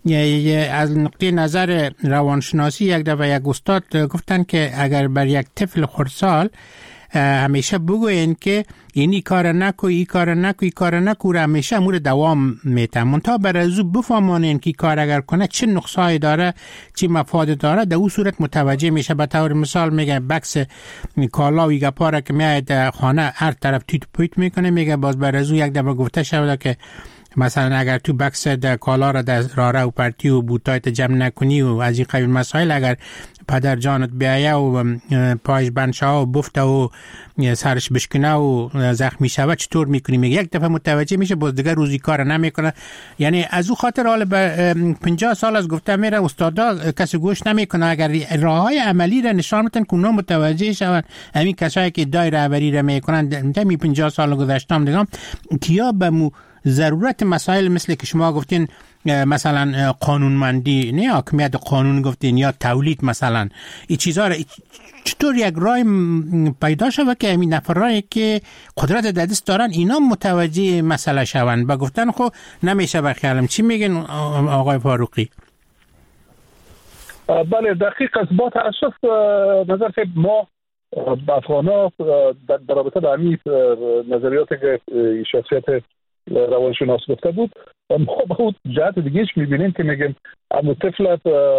از نقطه نظر روانشناسی یک دفعه یک استاد گفتن که اگر بر یک طفل خردسال همیشه بگوین که اینی کار نکو، ای کار نکو، ای کار نکو، همیشه امور دوام میتن. منتها برای از او بفهمانین که کار اگر کنه چه نقصایی داره، چه مفاد داره، در اون صورت متوجه میشه. به طور مثال میگه بکس کالا و گپاره که میاد خانه هر طرف تیت پویت میکنه، میگه باز برای از او یک دفعه گفته شده که مثلا اگر تو بکس کالا را در راره و پرتی و بوتایت جمع نکنی و از این قبیل مسائل، اگر پدر جانت بیایه و پایش بند و بفته و سرش بشکنه و زخمی شود چطور میکنی؟ میگه یک دفعه متوجه میشه، باز دیگه روزی کار نمیکنه. یعنی از او خاطر حال به 50 سال از گفته میره استادا کسی گوش نمیکنه. اگر راههای عملی را نشان بدن که اونا متوجه شون، همین کسایی که ادعای رهبری را میکنن در 50 سال گذشتم دیگه کیا به ضرورت مسائل مثل که شما گفتین مثلا قانونمندی، نه حاکمیت قانون گفتین، یا تولید مثلا، این چیزها را چطور یک راه پیدا شود که همین نفرایی که قدرت در دست دارن اینا متوجه مسئله شوند؟ با گفتن خب نمیشه بخیالم. چی میگن آقای فاروقی؟ بله دقیق است. با تاسف نظر که ما افغانا در رابطه با همین نظریاتی که شخصیت روانشناس گفته بود، ما با اون جهت دیگهش میبینیم که میگیم اما طفل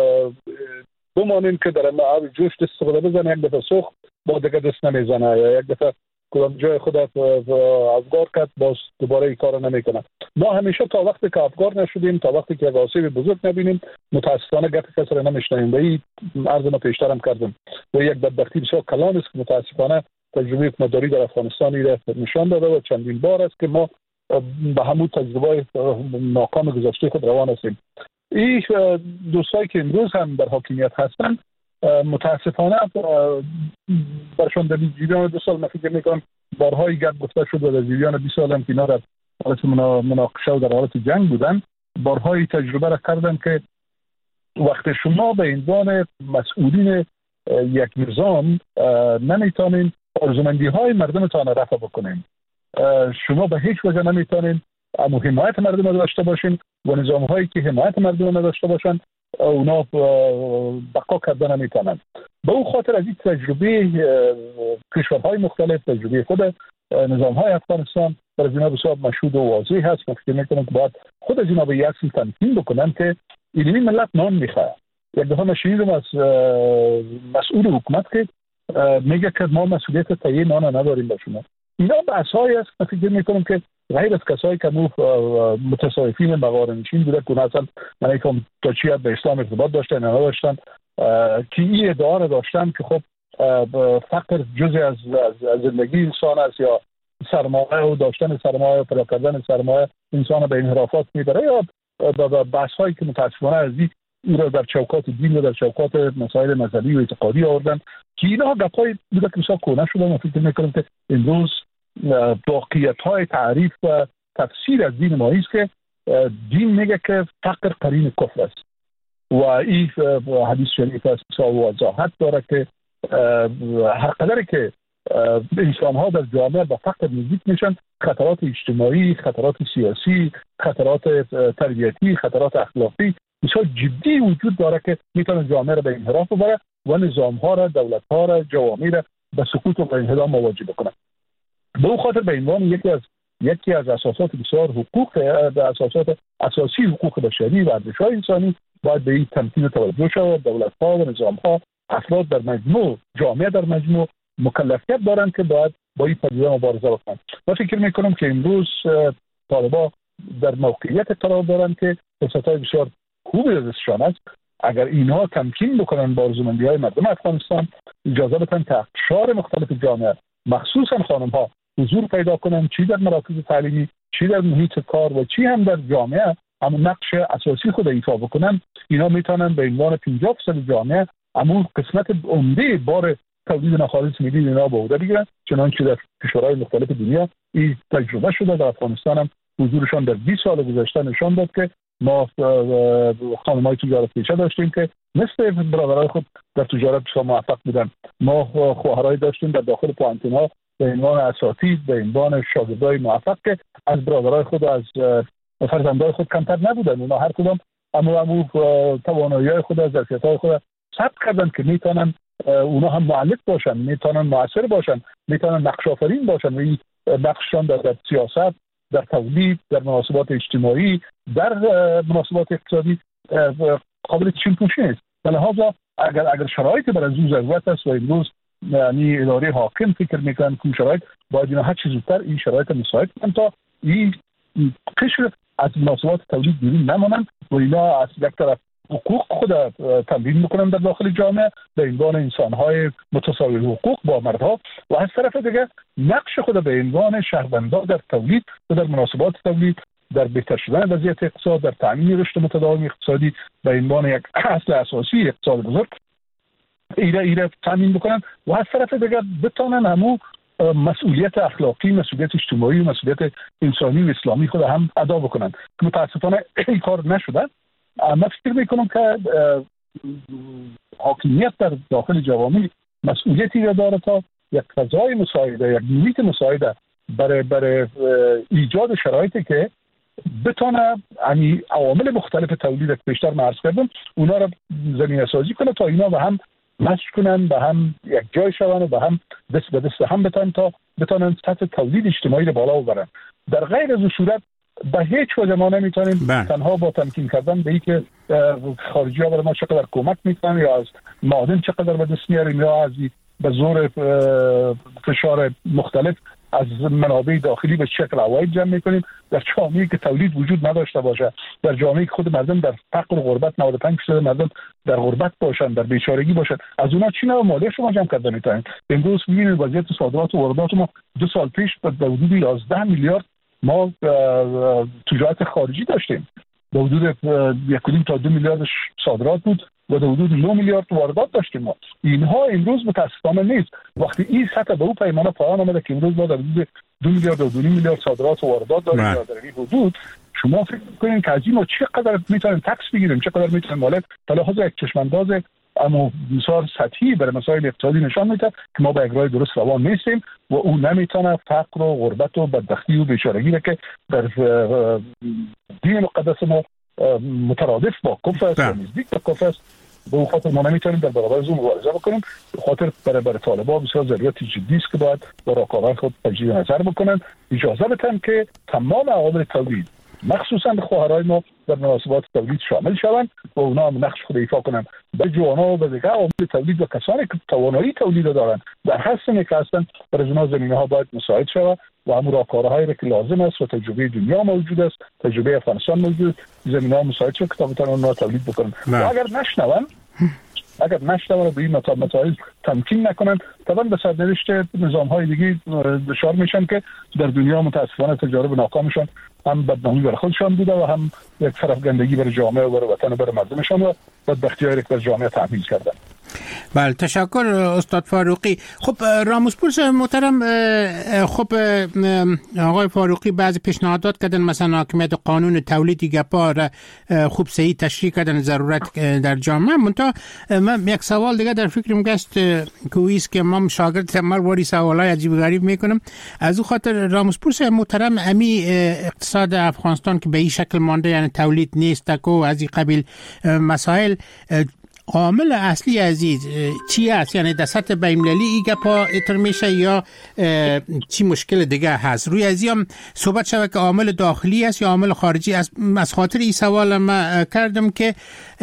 بمانیم که در آب جوش استفاده بزنه، یک دفعه سوخت با دیگه دست نمیزنه، یا یک دفعه کدام جای خودت افگار کرد باز دوباره این کار نمیکنه. ما همیشه تا وقتی که افگار نشدیم، تا وقتی که آسیب بزرگ نبینیم، متاسفانه گپ کسی را نمیشنویم. و این عرض ما پیشترم کردم و یک بدبختی بسیار کلان است که متاسفانه تجربه حکومتداری در افغانستان را نشان داده و چندین بار است که ما به همون تجربه ناکام گذشته خود روان هستیم. این دوستایی که امروز هم در حاکمیت هستند متاسفانه برشان در جریان 2 سال من فکر میکنم بارهای گپ گفته شد و در جریان 20 سال هم که اینا در حالت مناقشه و در حالت جنگ بودن، بارهای تجربه را کردن که وقت شما به عنوان مسئولین یک نظام نمیتونین آرزومندی های مردمتان رفع بکنین، شما به هیچ وجه نمیتونین اما حمایت مردم را داشته باشین و نظام هایی که حمایت مردم را داشته باشن اونا بقا کردن نمیتونن. به اون خاطر از این تجربه کشورهای مختلف، تجربه خود نظام های افغانستان در از اینا بسیار مشهود و واضح هست. من فکر میکنم که باید خود از اینا به یک اصل تنظیم بکنن که اینمی ملت نان میخواه. یک دفعه من شنیدم از مسئول حکومت که میگه که ما مسئولیت تهیه نان نداریم با شما. اینا بحث‌هایی است که فکر میکنم که غیر از کسایی که متصوفین مغارنشین بوده که اصلا من ایکم تا چی به اسلام ارتباط داشتن یا نداشتن، که این ادعا را داشتن که خب فقر جزء از زندگی انسان است یا سرمایه و داشتن سرمایه و پیدا کردن سرمایه انسان به انحرافات میبره، یا بحث‌هایی که متاسفانه از این را در چوکات دین و در چوکات مسائل مذهبی و اعتقادی آوردن که اینا گپ‌های بوده که بسیار کهنه شده. من فکر میکنم که امروز واقعیت‌های تعریف و تفسیر از دین ما است که دین میگه که فقر قرین کفر است و این حدیث شریف است بسیار وضاحت داره که هر قدر که انسان‌ها در جامعه به فقر نزدیک میشن، خطرات اجتماعی، خطرات سیاسی، خطرات تربیتی، خطرات اخلاقی بسیار جدی وجود داره که میتونه جامعه را به انحراف ببره و نظام‌ها را، دولت‌ها را، جوامع را به سقوط و به انهدام مواجه بکنه. به اون خاطر به عنوان یکی از اساسات بسیار حقوق، اساسات اساسی حقوق بشری و ارزش‌های انسانی باید به این تمکین توجه شود. دولت‌ها و نظام‌ها، افراد در مجموع، جامعه در مجموع مکلفیت دارند که باید با این پدیده مبارزه بکنند. من فکر می‌کنم که امروز طالبان در موقعیت قرار دارند که فرصت‌های بسیار خوبی دستشان است. اگر اینها تمکین بکنن با آرزومندی‌های مردم افغانستان، اجازه بدن که اقشار مختلف جامعه مخصوصا خانم‌ها حضور پیدا کنن، چی در مراکز تعلیمی، چی در محیط کار و چی هم در جامعه اما نقش اساسی خود ایفا بکنن، اینا میتونن به عنوان 50% جامعه اما قسمت عمده بار تولید ناخالص ملی اینا به عهده بگیرن، چنانچه در کشورهای مختلف دنیا این تجربه شده. در افغانستان هم حضورشان در 20 سال گذشته نشان داد که ما خانم‌های تجارت پیشه داشتیم که مثل برادرای خود در تجارت بسیار موفق بودن. ما خواهرای داشتیم در داخل پوانتن‌ها به عنوان اساتید، به عنوان شاگردای موفق که از برادرای خود، از فرزندای خود کمتر نبودن. اونا هر کدام اما توانایی‌های خود، از ظرفیت‌های خود ثبت کردن که میتونن اونا هم معلق باشن، میتونن مؤثر باشن میتونن نقش آفرین باشن و این نقششان در سیاست، در تولید، در مناسبات اجتماعی، در مناسبات اقتصادی قابل چشم‌پوشی نیست. لذا اگر شرایط بر از او ضرورت است و امروز یعنی اداره حاکم فکر میکنن که شرایط باید اینا هر چه زودتر این شرایط مساعد کنن تا این قشر از مناسبات تولید بیرون نمانند و اینا از یک طرف حقوق خود تمرین میکنن در داخل جامعه به عنوان انسان‌های متساوی حقوق با مردها و از طرف دیگر نقش خود به عنوان شهروندان در تولید و در مناسبات تولید، در بهتر شدن وضعیت اقتصاد، در تامین رشد متداوم اقتصادی به عنوان یک اصل اساسی اقتصاد بزرگ ایره تامین بکنن و از طرف دیگر بتونن همو مسئولیت اخلاقی، مسئولیت اجتماعی و مسئولیت انسانی و اسلامی خود هم ادا بکنن که متاسفانه این کار نشده. من فکر میکنم که حاکمیت در داخل جوامع مسئولیتی را داره تا یک فضای مساعده، یک محیط مساعده برای ایجاد شرایطی که بتونه یعنی عوامل مختلف تولید که بیشتر مرز کردم اونا را زمینه سازی کنه تا اینا به هم مشت کنن، به هم یک جای شون و به هم دست به دست هم بتونن سطح تولید اجتماعی رو بالا ببرن. در غیر از این صورت به هیچ وجه ما نمیتونیم تنها با تمکین کردن به این که خارجی ها برای ما چقدر کمک میکنن یا از معادن چقدر به دست میاریم یا از به زور فشار مختلف از منابع داخلی به شکل عواید جمع میکنیم در جامعه‌ای که تولید وجود نداشته باشه، در جامعه‌ای که خود مردم در فقر و غربت 95% مردم در غربت باشن، در بیچارگی باشن، از اونا چی نوع مالیه شما جمع کرده میتونید؟ امروز میبینید وضعیت صادرات و واردات ما 2 سال پیش به حدود 11 میلیارد ما تجارت خارجی داشتیم، به حدود 1.5 تا 2 میلیارد صادرات بود و در حدود 9 میلیارد واردات داشتیم ما. اینها امروز متاسفانه نیست. وقتی این سطح به اون پیمانه پایان آمده که امروز ما در حدود 2 میلیارد و 2 میلیارد صادرات و واردات داریم در این حدود، شما فکر کنید که از این ما چقدر میتونیم تکس بگیریم، چقدر میتونیم مالیات، تا لحاظ یک چشمانداز اما بسیار سطحی برای مسائل اقتصادی نشان میده که ما به اجرای درست روان نیستیم و اون نمیتونه فقر و غربت و بدبختی و بیچارگی را که در دین مقدس ما مترادف با کفر است و نزدیک به کفر است، به اون خاطر ما نمیتونیم در برابر از اون مبارزه بکنیم. به خاطر برای طالبان بسیار ضرورت جدی است که باید با رقابت خود تجدید نظر بکنن، اجازه بدن که تمام عوامل تولید مخصوصا خواهرای ما در مناسبات تولید شامل شوند و اونا هم نقش خود ایفا کنند. به جوانا و به دیگر عوامل تولید و کسانی که توانایی تولید دارند در هر سنی که هستند برای اونا زمینه‌ها باید مساعد شود و همون راهکارهایی را که لازم است و تجربه دنیا موجود است، تجربه افغانستان موجود، زمینه‌ها مساعد شود که تا بتوانند اونا تولید بکنند. و اگر نشنون به این مسائل تمکین نکنن، طبعا به سرنوشت نظام‌های دیگه دچار میشن که در دنیا متاسفانه تجارب ناکامشان هم بدنامی برای خودشان بوده و هم یک فرافکندگی برای جامعه و برای وطن و برای مردمشان و بدبختی‌هایی که برای جامعه تحمیل کردن. بله، تشکر استاد فاروقی. خب راموسپورس محترم، خب آقای فاروقی بعضی پیشنهادات کردن، مثلا حاکمیت قانون تولیدی گپا را خوب صحیح تشریح کردن ضرورت در جامعه. منتها من یک سوال دیگه در فکرم گشت که است که ما شاگرد تمرواری سوالای عجیب غریب میکنم. از او خاطر راموسپورس محترم، امی اقتصاد افغانستان که به این شکل مانده، یعنی تولید نیست و از این قبیل مسائل، عامل اصلی عزیز چی است؟ یعنی در سطح بین‌المللی این گپا اتر میشه یا چی مشکل دیگه هست؟ روی از هم صحبت شده که عامل داخلی است یا عامل خارجی است. از خاطر این سوال ما کردم که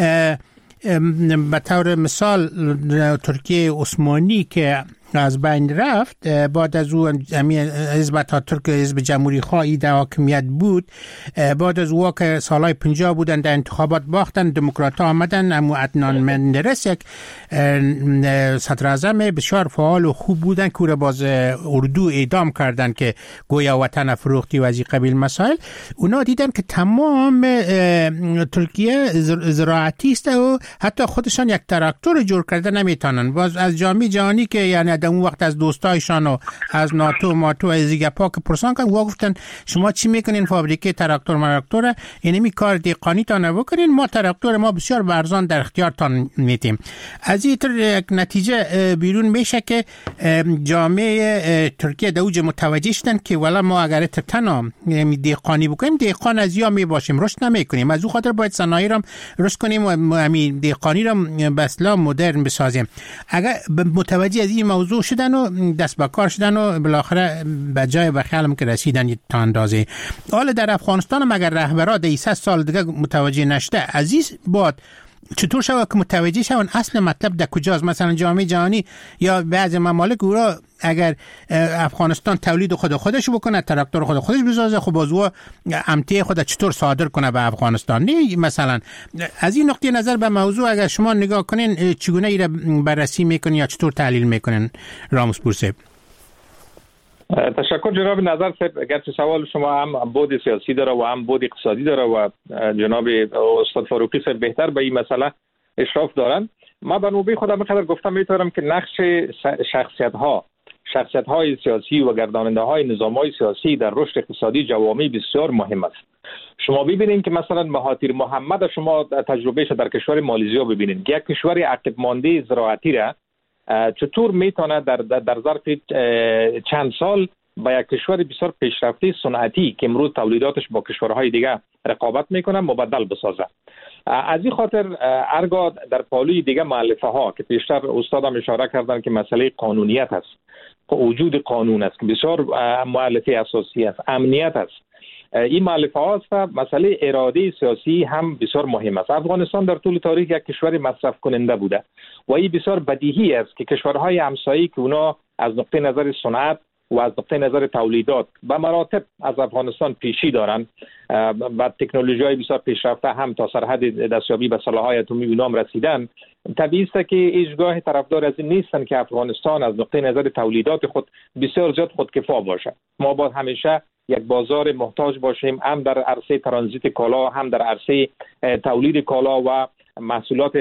به طور مثال ترکیه عثمانی که از بین رفت، بعد از اون حزب اتاتورک، حزب جمهوری خواهی در حاکمیت بود، بعد از اون که سالهای 50 بودن در انتخابات باختن، دموکرات آمدن، اما عدنان مندرس یک صدر اعظم بسیار فعال و خوب بودن که او را باز اردو اعدام کردن که گویا وطن فروختی و از این قبیل مسائل. اونا دیدن که تمام ترکیه زراعتی است و حتی خودشان یک تراکتور جور کرده نمیتونن. باز از جامعه جهانی که یعنی در اون وقت از دوستایشان و از ناتو ماتو از گپا که پرسان کردن، گفتن شما چی میکنین؟ فابریکه تراکتور اینمی کار دهقانی تا نبکنین، ما تراکتور ما بسیار برزان در اختیارتان میتیم. از این طور یک نتیجه بیرون میشه که جامعه ترکیه در اوج متوجه شدن که والا ما اگر تنها دهقانی بکنیم، دهقان از یا میباشیم، رشد نمیکنیم. از اون خاطر باید صنایع را رشد کنیم و همین دهقانی را به اصطلاح مدرن بسازیم. اگر متوجه از این موضوع موضوع شدن و دست به کار شدن و بالاخره به جای بخیالم که رسیدن تا اندازه. حالا در افغانستان مگر رهبرا در 3 سال دیگه متوجه نشده عزیز باد چطور شود که متوجه شون اصل مطلب در کجاست؟ مثلا جامعه جهانی یا بعضی ممالک او را اگر افغانستان تولید خودش بکنه، تراکتور خودش بسازه، خب بازو امتیه خود چطور صادر کنه به افغانستان؟ نه مثلا از این نقطه نظر به موضوع اگر شما نگاه کنین چگونه ای را بررسی میکنین یا چطور تحلیل میکنین راموس پور صاحب؟ تشکر جناب نظر صاحب. گرچه سوال شما هم بود سیاسی داره و هم بود اقتصادی داره و جناب استاد فاروقی صاحب بهتر به این مسئله اشراف دارن. ما به نوبه خودم بخاطر گفتم میتونم که نقش شخصیت های سیاسی و گرداننده های نظام های سیاسی در رشد اقتصادی جوامع بسیار مهم است. شما ببینید که مثلا مهاتیر محمد شما تجربهش در کشور مالزیا ببینید که یک کشور عقب مانده زراعتی را چطور میتونه در ظرف چند سال با یک کشور بسیار پیشرفته صنعتی که امروز تولیداتش با کشورهای دیگه رقابت میکنه مبدل بسازه. از این خاطر ارگاه در پالوی دیگه مؤلفه ها که پیشتر استادم اشاره کردن که مسئله قانونیت است، وجود قانون است که بسیار مؤلفه اساسی است، امنیت است. این مؤلفه ها است. مسئله اراده سیاسی هم بسیار مهم است. افغانستان در طول تاریخ یک کشور مصرف کننده بوده و این بسیار بدیهی است که کشورهای همسایه‌ای که اونا از نقطه نظر صنعت و از نقطه نظر تولیدات به مراتب از افغانستان پیشی دارن، بعد تکنولوژی‌های بسیار پیشرفته هم تا سرحد دستیابی به سلاح‌های اتمی اونام رسیدن. طبیعی است که هیچگاه طرفدار از این نیستن که افغانستان از نقطه نظر تولیدات خود بسیار زیاد خودکفا باشه. ما باید همیشه یک بازار محتاج باشیم، هم در عرصه ترانزیت کالا، هم در عرصه تولید کالا و محصولات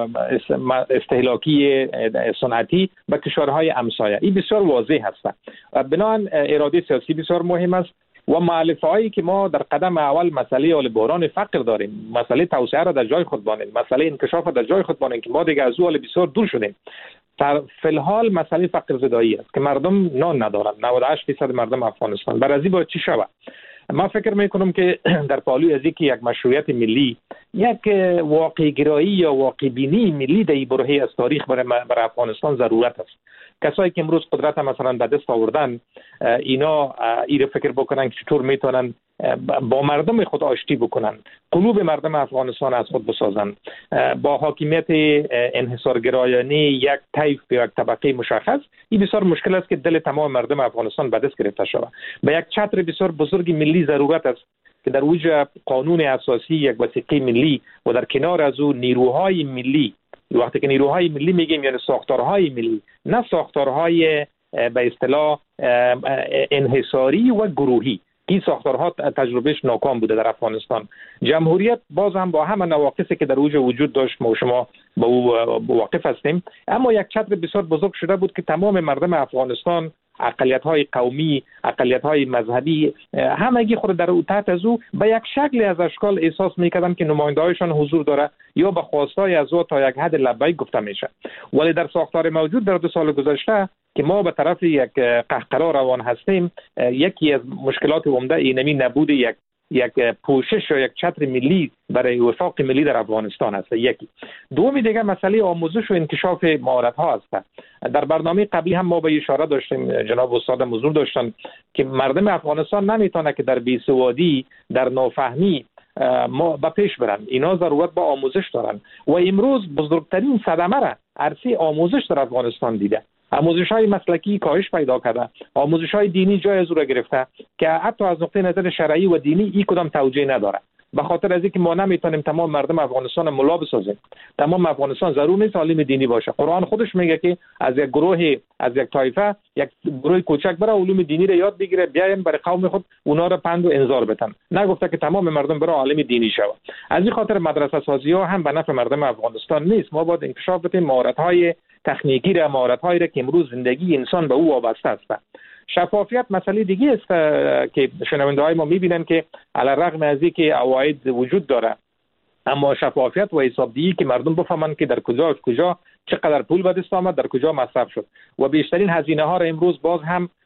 استهلاکی صنعتی به کشورهای همسایه. این بسیار واضح هست. بنابراین اراده سیاسی بسیار مهم است و مؤلفه‌هایی که ما در قدم اول مسئله حال بحران فقر داریم، مسئله توسعه را در جای خود بانیم، مسئله انکشاف را در جای خود بانیم که ما دیگه از اون بسیار دور شدیم. فی الحال مسئله فقر زدایی است که مردم نان ندارند. 98% مردم افغانستان. برای این باید چی شود؟ ما فکر میکنم که در پالوی از اینکه یک مشروعیت ملی، یک واقع گرایی یا واقع بینی ملی در این برهه از تاریخ برای افغانستان ضرورت است. کسایی که امروز قدرت مثلا به دست آوردن اینا این فکر بکنن که چطور میتونن با مردم خود آشتی بکنن، قلوب مردم افغانستان از خود بسازن، با حاکمیت انحصارگرایانه یک طیف یا یک طبقه مشخص. این بسیار مشکل است که دل تمام مردم افغانستان به دست گرفته شود. به یک چتر بسیار بزرگ ملی ضرورت است که در اوج قانون اساسی یک وثیقه ملی و در کنار از او نیروهای ملی، وقتی که نیروهای ملی میگیم یعنی ساختارهای ملی، نه ساختارهای به اصطلاح انحصاری و گروهی. این ساختارها تجربهش ناکام بوده در افغانستان. جمهوریت باز هم با همه نواقصی که در اوج وجود داشت ما و شما با او واقف هستیم، اما یک چتر بسیار بزرگ شده بود که تمام مردم افغانستان، اقلیت‌های قومی، اقلیت‌های مذهبی، همگی خود در او تحت از او به یک شکل از اشکال احساس می‌کردن که نماینده‌هایشان حضور داره یا به خواستای از او تا یک حد لبیک گفته میشه. ولی در ساختار موجود در 2 سال گذشته که ما به طرف یک قهقرا روان هستیم، یکی از مشکلات عمده اینمی نبود یک پوشش یا یک چتر ملی برای وفاق ملی در افغانستان است. یکی. دومی دیگه مسئله آموزش و انکشاف مهارت‌ها است. در برنامه قبلی هم ما به اشاره داشتیم، جناب استاد حضور داشتن که مردم افغانستان نمیتونه که در بیسوادی، در نافهمی ما به پیش برن. اینا ضرورت با آموزش دارن و امروز بزرگترین صدمه را عرصه آموزش در افغانستان دیده. آموزش‌های مسلکی کاهش پیدا کرده، آموزش‌های دینی جای از او را گرفته که حتی از نقطه نظر شرعی و دینی این کدام توجیه نداره. به خاطر از اینکه ما نمیتونیم تمام مردم افغانستان ملا بسازیم. تمام افغانستان ضرور نیست عالم دینی باشه. قرآن خودش میگه که از یک گروه، از یک طایفه، یک گروه کوچک بره علوم دینی را یاد بگیره، بیاین برای قوم خود اونا را پند و انذار بدن. نگفته که تمام مردم بره عالم دینی شود. از این خاطر مدرسه سازی‌ها هم به نفع مردم افغانستان نیست. ما باید انکشاف بدیم مهارت‌های تکنیکی را، مهارت‌هایی را که امروز زندگی انسان به او وابسته است. شفافیت مسئله دیگه است که شنونده‌های ما می‌بینن که علی الرغم از اینکه عواید وجود داره، اما شفافیت و حسابدهی که مردم بفهمن که در کجا چقدر پول به دست آمد، در کجا مصرف شد و بیشترین هزینه ها را امروز باز هم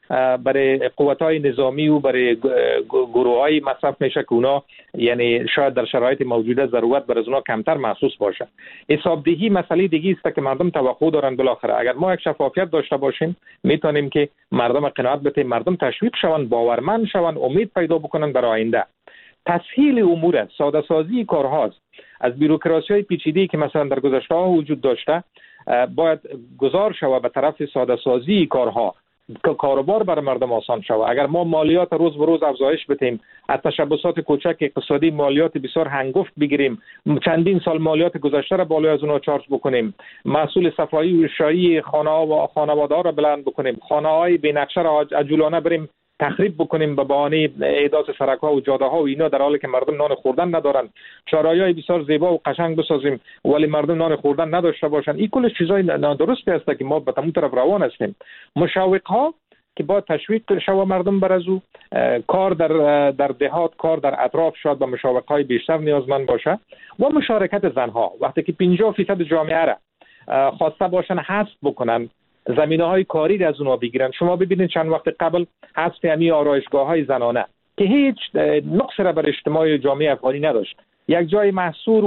برای قوت‌های نظامی و برای گروه‌های مصرف میشه که اونا یعنی شاید در شرایط موجوده ضرورت بر از اونا کمتر محسوس باشه. حسابدهی مسئله دیگه است که مردم توقع دارن بالاخره اگر ما یک شفافیت داشته باشیم میتونیم که مردم قناعت بده، مردم تشویق شون، باورمند شون، امید پیدا بکنن برای آینده. تسهیل امور، ساده سازی کارهاست. از بیروکراسی‌های پیچیده‌ای که مثلا در گذشته‌ها وجود داشته باید گذار شود به طرف ساده سازی کارها که کاروبار برای مردم آسان شود. اگر ما مالیات روز به روز افزایش بدیم، از تشبثات کوچک اقتصادی مالیات بسیار هنگفت بگیریم، چندین سال مالیات گذشته را بالای از اونها چارج بکنیم، محصول صفایی و شایی خانواده را بلند بکنیم، خانه‌های بی‌نقشه را عجولانه بریم تخریب بکنیم به بهانه احداث سرک‌ها و جاده‌ها و اینا، در حالی که مردم نان خوردن ندارن، چهارراهی بسیار زیبا و قشنگ بسازیم ولی مردم نان خوردن نداشته باشن. این کلش چیزای نادرستی است که ما به تمام طرف روان هستیم. مشوق‌ها که با تشویق شوا مردم بر از او کار در دهات، کار در اطراف شاید به مشوق‌های بیشتر نیازمند باشه و مشارکت زنها. وقتی که 50% جامعه را خواسته باشن حذف بکنن، زمینه‌های کاری را از اونها بگیرن. شما ببینید چند وقت قبل حذف امی آرایشگاه‌های زنانه که هیچ نقص را بر اجتماع جامعه افغانی نداشت، یک جای محصور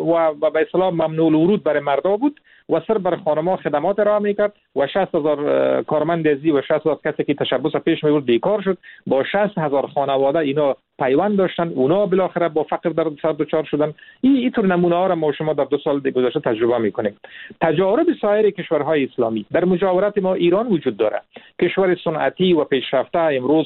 و به اصطلاح ممنوع الورود برای مردا بود و صرف برای خانم‌ها خدمات ارائه می‌کرد و 60,000 کارمند ازی و 60,000 کسی که تشبث پیش می‌برد بیکار شد. با 60,000 خانواده اینا پیوند داشتن، اونا بالاخره با فقر در سر دچار شدن. این طور نمونه‌ها را ما شما در 2 سال گذشته تجربه می‌کنیم. تجارب سایر کشورهای اسلامی در مجاورت ما ایران وجود داره. کشور صنعتی و پیشرفته امروز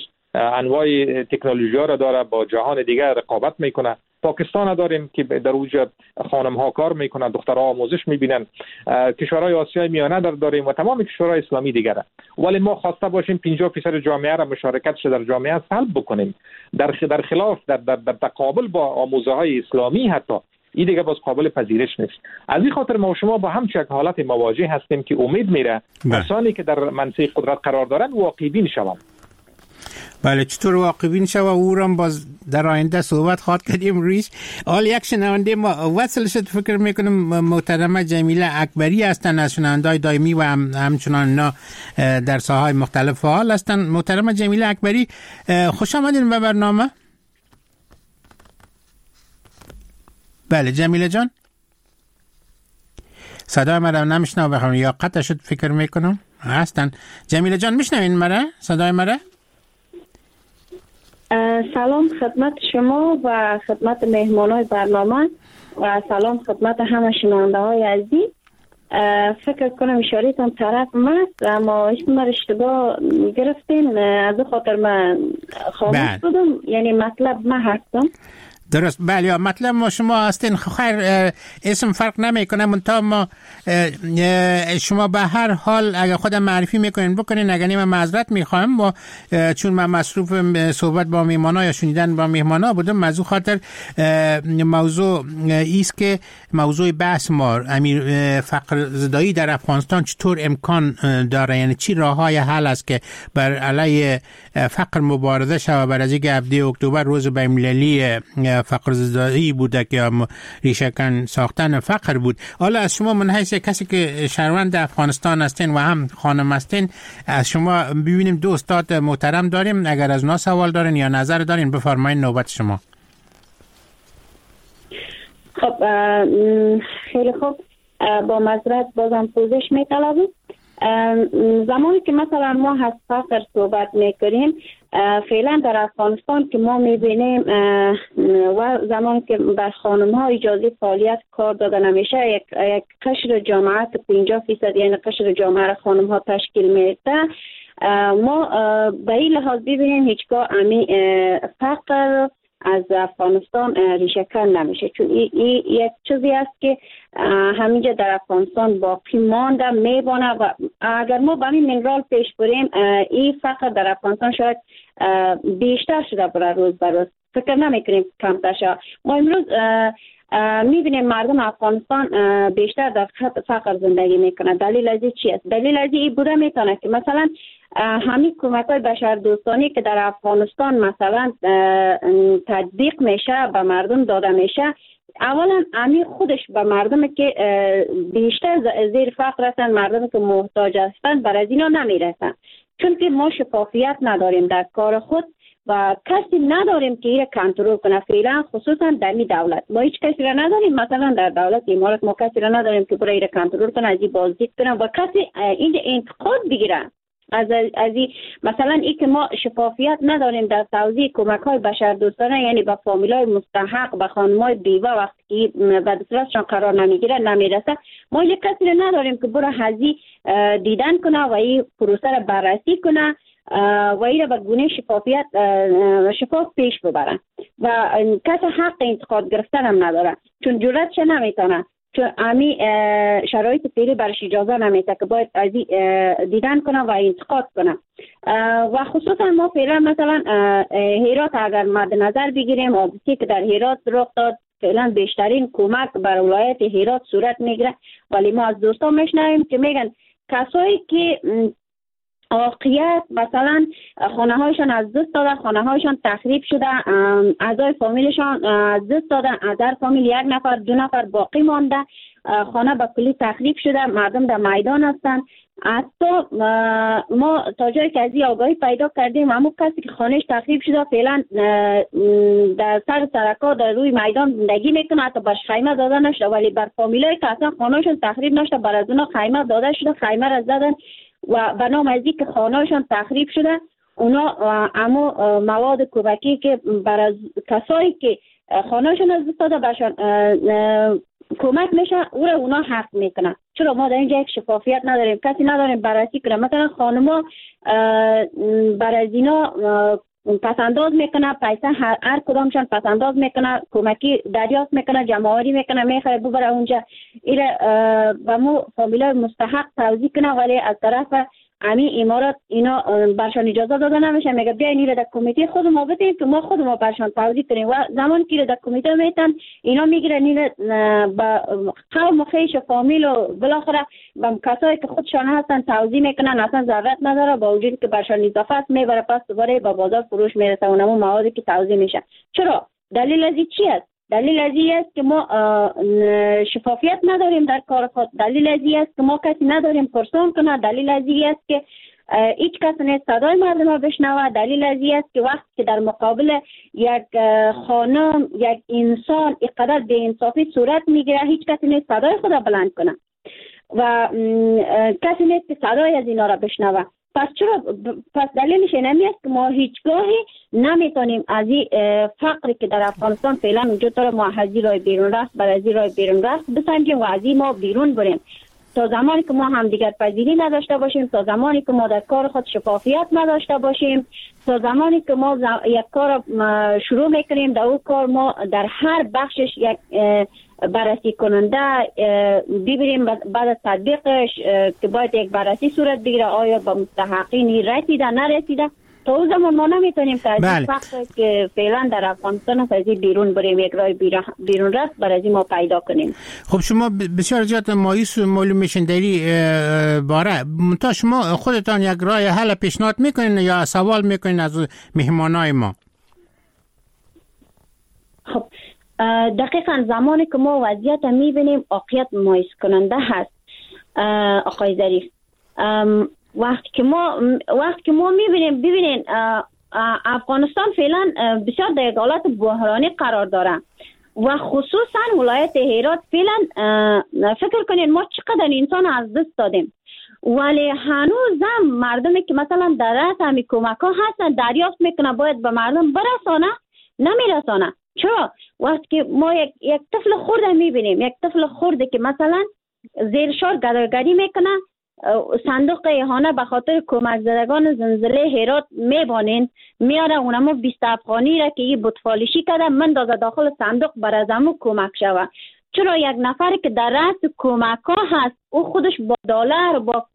انواع تکنولوژی‌ها را داره، با جهان دیگر رقابت میکنه. پاکستان داریم که در اوج خانم‌ها کار میکنن، دخترها آموزش میبینن. کشورهای آسیای میانه داریم و تمام کشورهای اسلامی دیگره. ولی ما خواسته باشیم 50% جامعه را مشارکتش در جامعه سلب بکنیم، در خلاف در تقابل با آموزه‌های اسلامی حتی این دیگه باز قابل پذیرش نیست. از این خاطر ما و شما با همچین یک حالت مواجه هستیم که امید میره کسانی که در منصه قدرت قرار دارن واقعی بین شوند. بله، چطور واقع بین شد و او را باز در آینده صحبت خواهد کردیم رویش. حال یک شنونده ما وصل شد، فکر میکنم محترمه جمیله اکبری هستن، از شنونده‌های دائمی و همچنان اینا در ساحه‌های مختلف فعال هستن. محترمه جمیله اکبری، خوش آمدین به برنامه. بله جمیله جان، صدای مرا نمیشنم بخوام یا قطع شد فکر میکنم هستن. جمیله جان میشنوین مرا؟ صدای مرا؟ سلام خدمت شما و خدمت مهمانای برنامه و سلام خدمت همه شنونده های عزیز. فکر کنم اشارهتان طرف مست اما اسم من اشتباه گرفتین، از خاطر من خاموش بودم. یعنی مطلب من هستم. درست، بله مطلب ما شما هستین. خیر اسم فرق نمیکنه، منتها ما شما به هر حال اگر خودم معرفی میکنین بکنین، اگر نه من معذرت میخوایم و چون من مصروف صحبت با میهمانا یا شنیدن با میهمانا بودم، از اون خاطر موضوع ایست که موضوع بحث ما امیر فقر زدایی در افغانستان چطور امکان داره، یعنی چی راههای حل است که بر علیه فقر مبارزه شود. بر از اینکه 7 اکتبر روز بین‌المللی فقر زدایی بوده که ریشه‌کن ساختن فقر بود. حالا از شما من حیث کسی که شهروند افغانستان هستین و هم خانم هستین، از شما ببینیم 2 استاد محترم داریم، اگر از اونا سوال دارین یا نظر دارین بفرمایید، نوبت شما. خب خیلی خوب، با معذرت بازم پوزش می‌طلبم. زمانی که مثلا ما از فقر صحبت میکنیم فعلا در افغانستان که ما میبینیم و زمانی که بر خانم ها اجازه فعالیت کار داده نمیشه، یک قشر جامعه 50% یعنی قشر جامعه خانم ها تشکیل میده، ما به این لحاظ ببینیم هیچگاه امی فقر از افغانستان ریشه‌کن نمیشه، چون این یک چیزی است که همینجا در افغانستان باقی مانده میبانه و اگر ما به این منرال پیش بریم این فقر در افغانستان شاید بیشتر شده برای روز به روز، فکر نمیکنیم کمتر شده. ما امروز میبینیم مردم افغانستان بیشتر در خط فقر زندگی میکنه. دلیل از چی است؟ دلیل از این بوده میتونه که مثلا همین کمک‌های بشردوستانی که در افغانستان مثلا تطبیق میشه به مردم داده میشه، اولا امی خودش به مردمی که بیشتر زیر فقر هستن، مردمی که محتاج هستن، بر از اینا نمیرسن، چون که ما شفافیت نداریم در کار خود و کسی نداریم که این کنترل کنه. فعلا خصوصا در این دولت ما هیچ کسی را نداریم. مثلا در دولت امارات ما کسی را نداریم که برای کنترل کنه، از این بازدید کنه و کسی این انتقاد بگیره از مثلا این که ما شفافیت نداریم در توزیع کمک‌های بشردوستانه، یعنی به فامیل‌های مستحق، به خانم‌های بیوه وقتی به دسترسشان قرار نمیگیره نمیرسه، ما یک کسی را نداریم که برای هزی دیدن کنه و این پروسه را بررسی کنه و این را به گونه شفاف پیش ببرن و کسی حق انتقاد گرفتن هم نداره، چون جرأتش نمیتونه، چون امی شرایط فعلی برش اجازه نمیده که باید از دیدن کنه و انتقاد کنه. و خصوصا ما فعلا مثلا هرات اگر مد نظر بگیریم، حادثه‌ای که در هرات رخ داد، فعلا بیشترین کمک بر ولایت هرات صورت میگیره، ولی ما از دوستان میشنویم که میگن کسایی که واقعیت مثلا خانه هایشان از دست داده، خانه هایشان تخریب شده، اعضای فامیلشان از دست داده، از هر فامیل یک نفر دو نفر باقی مانده، خانه به کلی تخریب شده، مردم در میدان هستن. حتی ما تا جایی که از این آگاهی پیدا کردیم، همون کسی که خانهش تخریب شده فعلا در سر سرکا در روی میدان زندگی میکنه، حتی برش خیمه داده نشده، ولی بر فامیلای که اصلا خانهشون تخریب نشده بر از اونا خیمه داده شده، خیمه را زدن و به نام از این که خانهشان تخریب شده اونا اما مواد کمکی که برای کسایی که خانهشان از دست داده برشان کمک میشه او را اونا حق میکنن. چرا ما در اینجا یک شفافیت نداریم، کسی نداریم بررسی کنه. مثلا خانما برای اینا پسنداز میکنه، پیسه هر کدامشان پسنداز میکنه، کمکی دریافت میکنه، جمع‌آوری میکنه، میخواد ببره اونجا ایره و مو فامیلای مستحق توزیع کنه، ولی از طرف امی امارات اینا برشان اجازه داده نمیشه، میگه بیاین ایره در کمیته خود ما بدیم که ما خود ما برشان توزیع کنیم و زمان که در کمیته میتن اینا میگیرن ایره با قوم خیش فامیل و بالاخره با کسایی که خودشان هستن توزیع میکنن، اصلا ضرورت نداره، با وجودی که برشان اضافه است میبره پس دوباره با بازار فروش میرسه اونمون موادی که توزیع میشه. چرا؟ دلیل از چی است؟ دلیل از این است که ما شفافیت نداریم در کار خود، دلیل از این است که ما کسی نداریم پرسون کنه، دلیل از این است که هیچ کس نیست صدای مردم را بشنوه، دلیل از این است که وقتی که در مقابل یک خانم یک انسان اینقدر بی‌انصافی صورت میگیره هیچ کسی نیست صدای خود را بلند کنه و کسی نیست که صدای از اینا را بشنوه. پس دلیلش اینمی است که ما هیچگاهی نمیتونیم از این فقری که در افغانستان فعلا وجود داره ما از این راه بیرون رفت برای از این راه بیرون رفت بسنجیم و از این ما بیرون بریم. تا زمانی که ما هم دیگر پذیری نداشته باشیم، تا زمانی که ما در کار خود شفافیت نداشته باشیم، تا زمانی که ما یک کار شروع میکنیم در اون کار ما در هر بخشش یک بررسی کننده ببینیم بعد از تطبیقش که باید یک بررسی صورت بگیره آیا با مستحقین رسیده نرسیده، تا اون زمان ما نمیتونیم که از این فقر که فعلا در افغانستان از این بیرون بریم یک راه بیرون رفت برای از این ما پیدا کنیم. خب شما بسیار زیاد مایوس معلوم میشین در این باره، منتها شما خودتان یک راه حل پیشنهاد میکنین یا سوال میکنین از مهمانای ما؟ خب دقیقا زمانی که ما وضعیت میبینیم واقعیت مایوس کننده هست آقای ظریف. وقتی که ما میبینیم ببینین افغانستان فعلا بسیار در یک حالت بحرانی قرار داره و خصوصا ولایت هرات فعلا فکر کنین ما چقدر انسان از دست دادیم ولی هنوز هم مردمی که مثلا در رأس همی کمک ها هستن دریافت میکنه باید به مردم برسانه نمیرسانه. چرا؟ وقتی که ما یک طفل خورده میبینیم، یک طفل خورده که مثلا زیر شار گداگری میکنه، صندوق اهانه به خاطر کمک زدگان زلزله هرات میبانین میاره اونمو 20 افغانی را که یه بطفالشی کرده من دازه داخل صندوق برازمو کمک شوه. چرا یک نفری که در رأس کمک ها هست او خودش با دلار با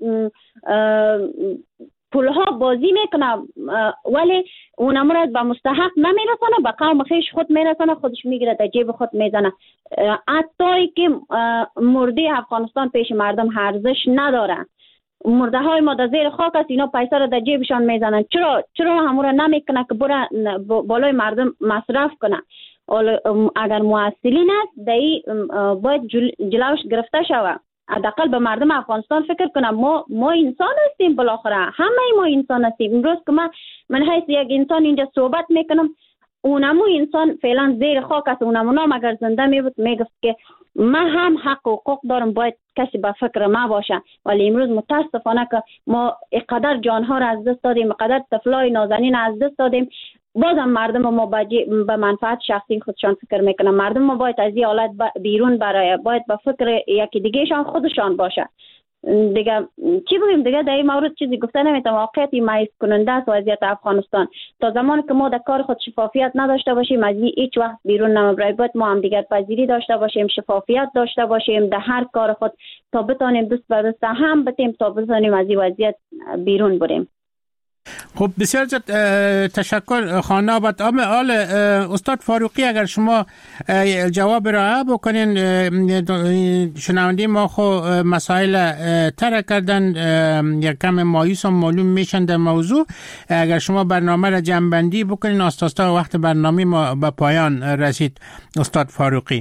پولها بازی میکنه ولی اونم را به مستحق نمیرسانه، به قوم خیش خود میرسانه، خودش میگیره در جیب خود میزنه. حتی که مرده افغانستان پیش مردم ارزش نداره، مرده های ما در زیر خاک است، اینا پیسه را در جیبشان میزنن. چرا همون را نمیکنه که بره بالای مردم مصرف کنه؟ اگر موصلین است دایی باید جلوش گرفته شود. حداقل به مردم افغانستان فکر کنم. ما انسان هستیم، بالاخره همه ما انسان هستیم. امروز که من حیث یک انسان اینجا صحبت میکنم، اونمو انسان فعلا زیر خاک است. اونم اگر زنده میبود میگفت که من هم حق و حقوق دارم، باید کسی به فکر ما باشه. ولی امروز متاسفانه که ما اینقدر جانها را از دست دادیم، اینقدر طفلای نازنین از دست دادیم، بازم مردم ما به منفعت شخصی خودشان فکر میکنن. مردم ما باید از این حالت بیرون باید به فکر یکی دیگهشان خودشان باشه. دیگه چی بگیم دیگه در این مورد چیزی گفته نمیتونم. واقعیت مایوس کننده است وضعیت افغانستان. تا زمانی که ما در کار خود شفافیت نداشته باشیم از این هیچ وقت بیرون نمیبریم. باید ما هم دیگر پذیری داشته باشیم، شفافیت داشته باشیم در هر کار خود تا بتونیم دست به دست هم بتیم تا بتونیم از این وضعیت بیرون بریم. خب بسیار تشکر خانم آباد. آل استاد فاروقی اگر شما جواب را بکنین، شنونده ما خو مسائل ترک کردن یک کم مایوس هم معلوم میشن در موضوع. اگر شما برنامه را جمع‌بندی بکنین آستاستا وقت برنامه ما به پایان رسید. استاد فاروقی.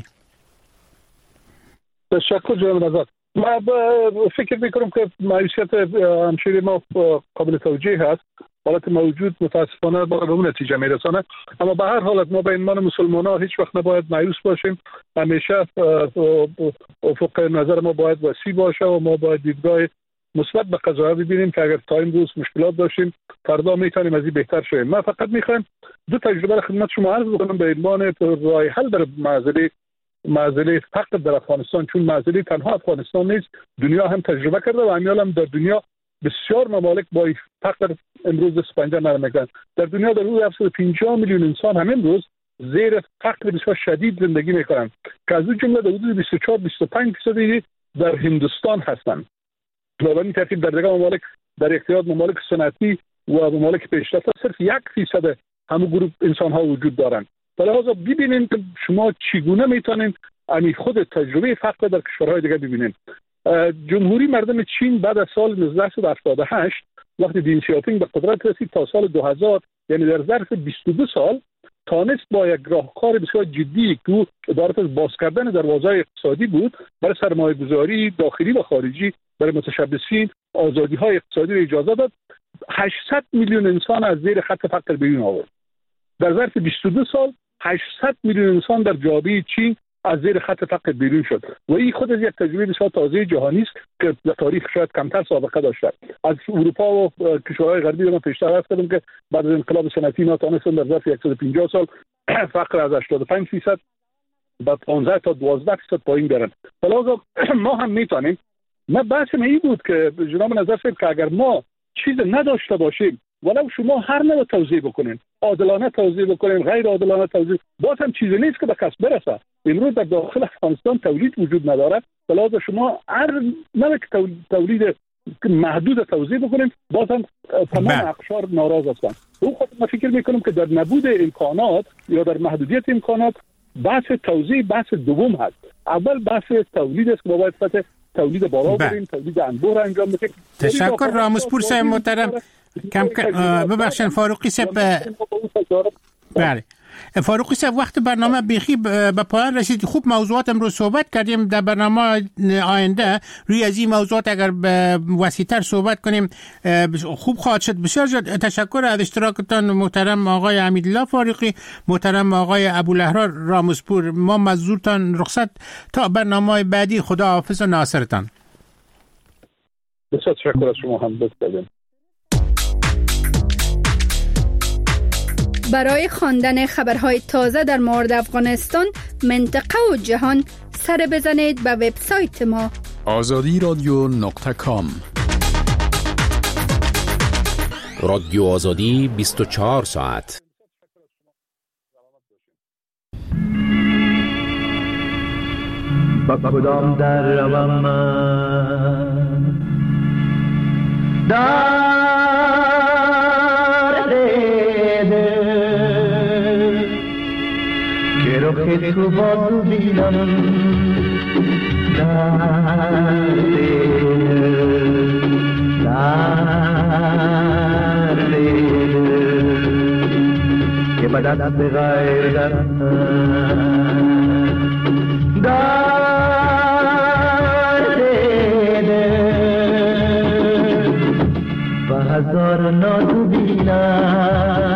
تشکر جناب نزاد. من فکر میکنم که مایوسیت همشیری ما قابل توجیه هست. حالت موجود متاسفانه به اون نتیجه میرسانه. اما به هر حالت ما به عنوان مسلمانان هیچ وقت نباید مایوس باشیم. همیشه افق نظر ما باید وسیع باشه و ما باید دیدگاه مثبت به قضایا ببینیم که اگر تا امروز مشکلات داشتیم فردا میتونیم از این بهتر شویم. من فقط میخوایم دو تجربه را خدمت شما عرض بکنم به عنوان راه حل در معضله فقر در افغانستان، چون معضله تنها افغانستان نیست، دنیا هم تجربه کرده و همین هم در دنیا بسیار ممالک با فقر امروز دست پنجه نرم میکنن. در دنیا در حدود 750 میلیون انسان هم امروز زیر فقر بسیار شدید زندگی میکنن که از اون جمله در حدود 24-25% در هندوستان هستند. و به این ترتیب در دیگر ممالک در اختیار ممالک صنعتی و ممالک پیشرفته صرف 1% همون گروه انسان ها وجود دارند. لذا ببینید که شما چگونه میتونید خود تجربه فقر در کشورهای دیگه ببینید. جمهوری مردم چین بعد از سال 1978 وقتی دین سیاپینگ به قدرت رسید تا سال 2000، یعنی در ظرف 22 سال تانست با یک راهکار بسیار جدی که عبارت از باز کردن دروازه‌های اقتصادی بود برای سرمایه‌گذاری داخلی و خارجی، برای متشبثین آزادی‌های اقتصادی را اجازه داد، 800 میلیون انسان از زیر خط فقر بیرون آورد. در ظرف 22 سال 800 میلیون انسان در جامعه چین از زیر خط فقر بیرون شد و این خود از یک تجربه بسیار تازه جهانی است که در تاریخ شاید کمتر سابقه داشته. از اروپا و کشورهای غربی ما پیشتر عرض کردم که بعد از انقلاب صنعتی اینا تونستن در ظرف 150 سال فقر از 85% به 15 تا 12% پایین بیارن. لذا ما هم میتونیم. من بحث این بود که جناب نظر فرد که اگر ما چیز نداشته باشیم ولو شما هر نوع توزیع بکنین، عادلانه توزیع بکنین، غیر عادلانه توزیع، باز هم چیزی نیست که به کسب برسه. امروز در داخل افغانستان تولید وجود نداره، لذا شما هر نوع تولید محدود توزیع بکنین باز هم تمام اقشار ناراض هستن. اون خود من فکر میکنم که در نبود امکانات یا در محدودیت امکانات بحث توزیع بحث دوم هست. اول بحث تولید است که باید سطح تولید بالا بریم، تولید انبوه را انجام بدیم. تشکر رامزپور صاحب محترم. ببخشید فاروقی صاحب. بله فاروقی صاحب وقت برنامه بیخی به پایان رسید. خوب موضوعات امروز صحبت کردیم. در برنامه آینده روی از این موضوعات اگر وسیع‌تر صحبت کنیم خوب خواهد شد. بسیار تشکر از اشتراکتان محترم آقای حمیدالله فاروقی، محترم آقای ابوالاحرار رامزپور. ما مزورتان رخصت تا برنامه بعدی. خدا حافظ و ناصرتان. بسیار تشکر از شما هم. بسیار برای خواندن خبرهای تازه در مورد افغانستان، منطقه و جهان سر بزنید به وبسایت ما azadiradyo.com. رادیو آزادی 24 ساعت. با کدام در روم من که تو بازو بینم که بدت به غیر در هزار نادو بینم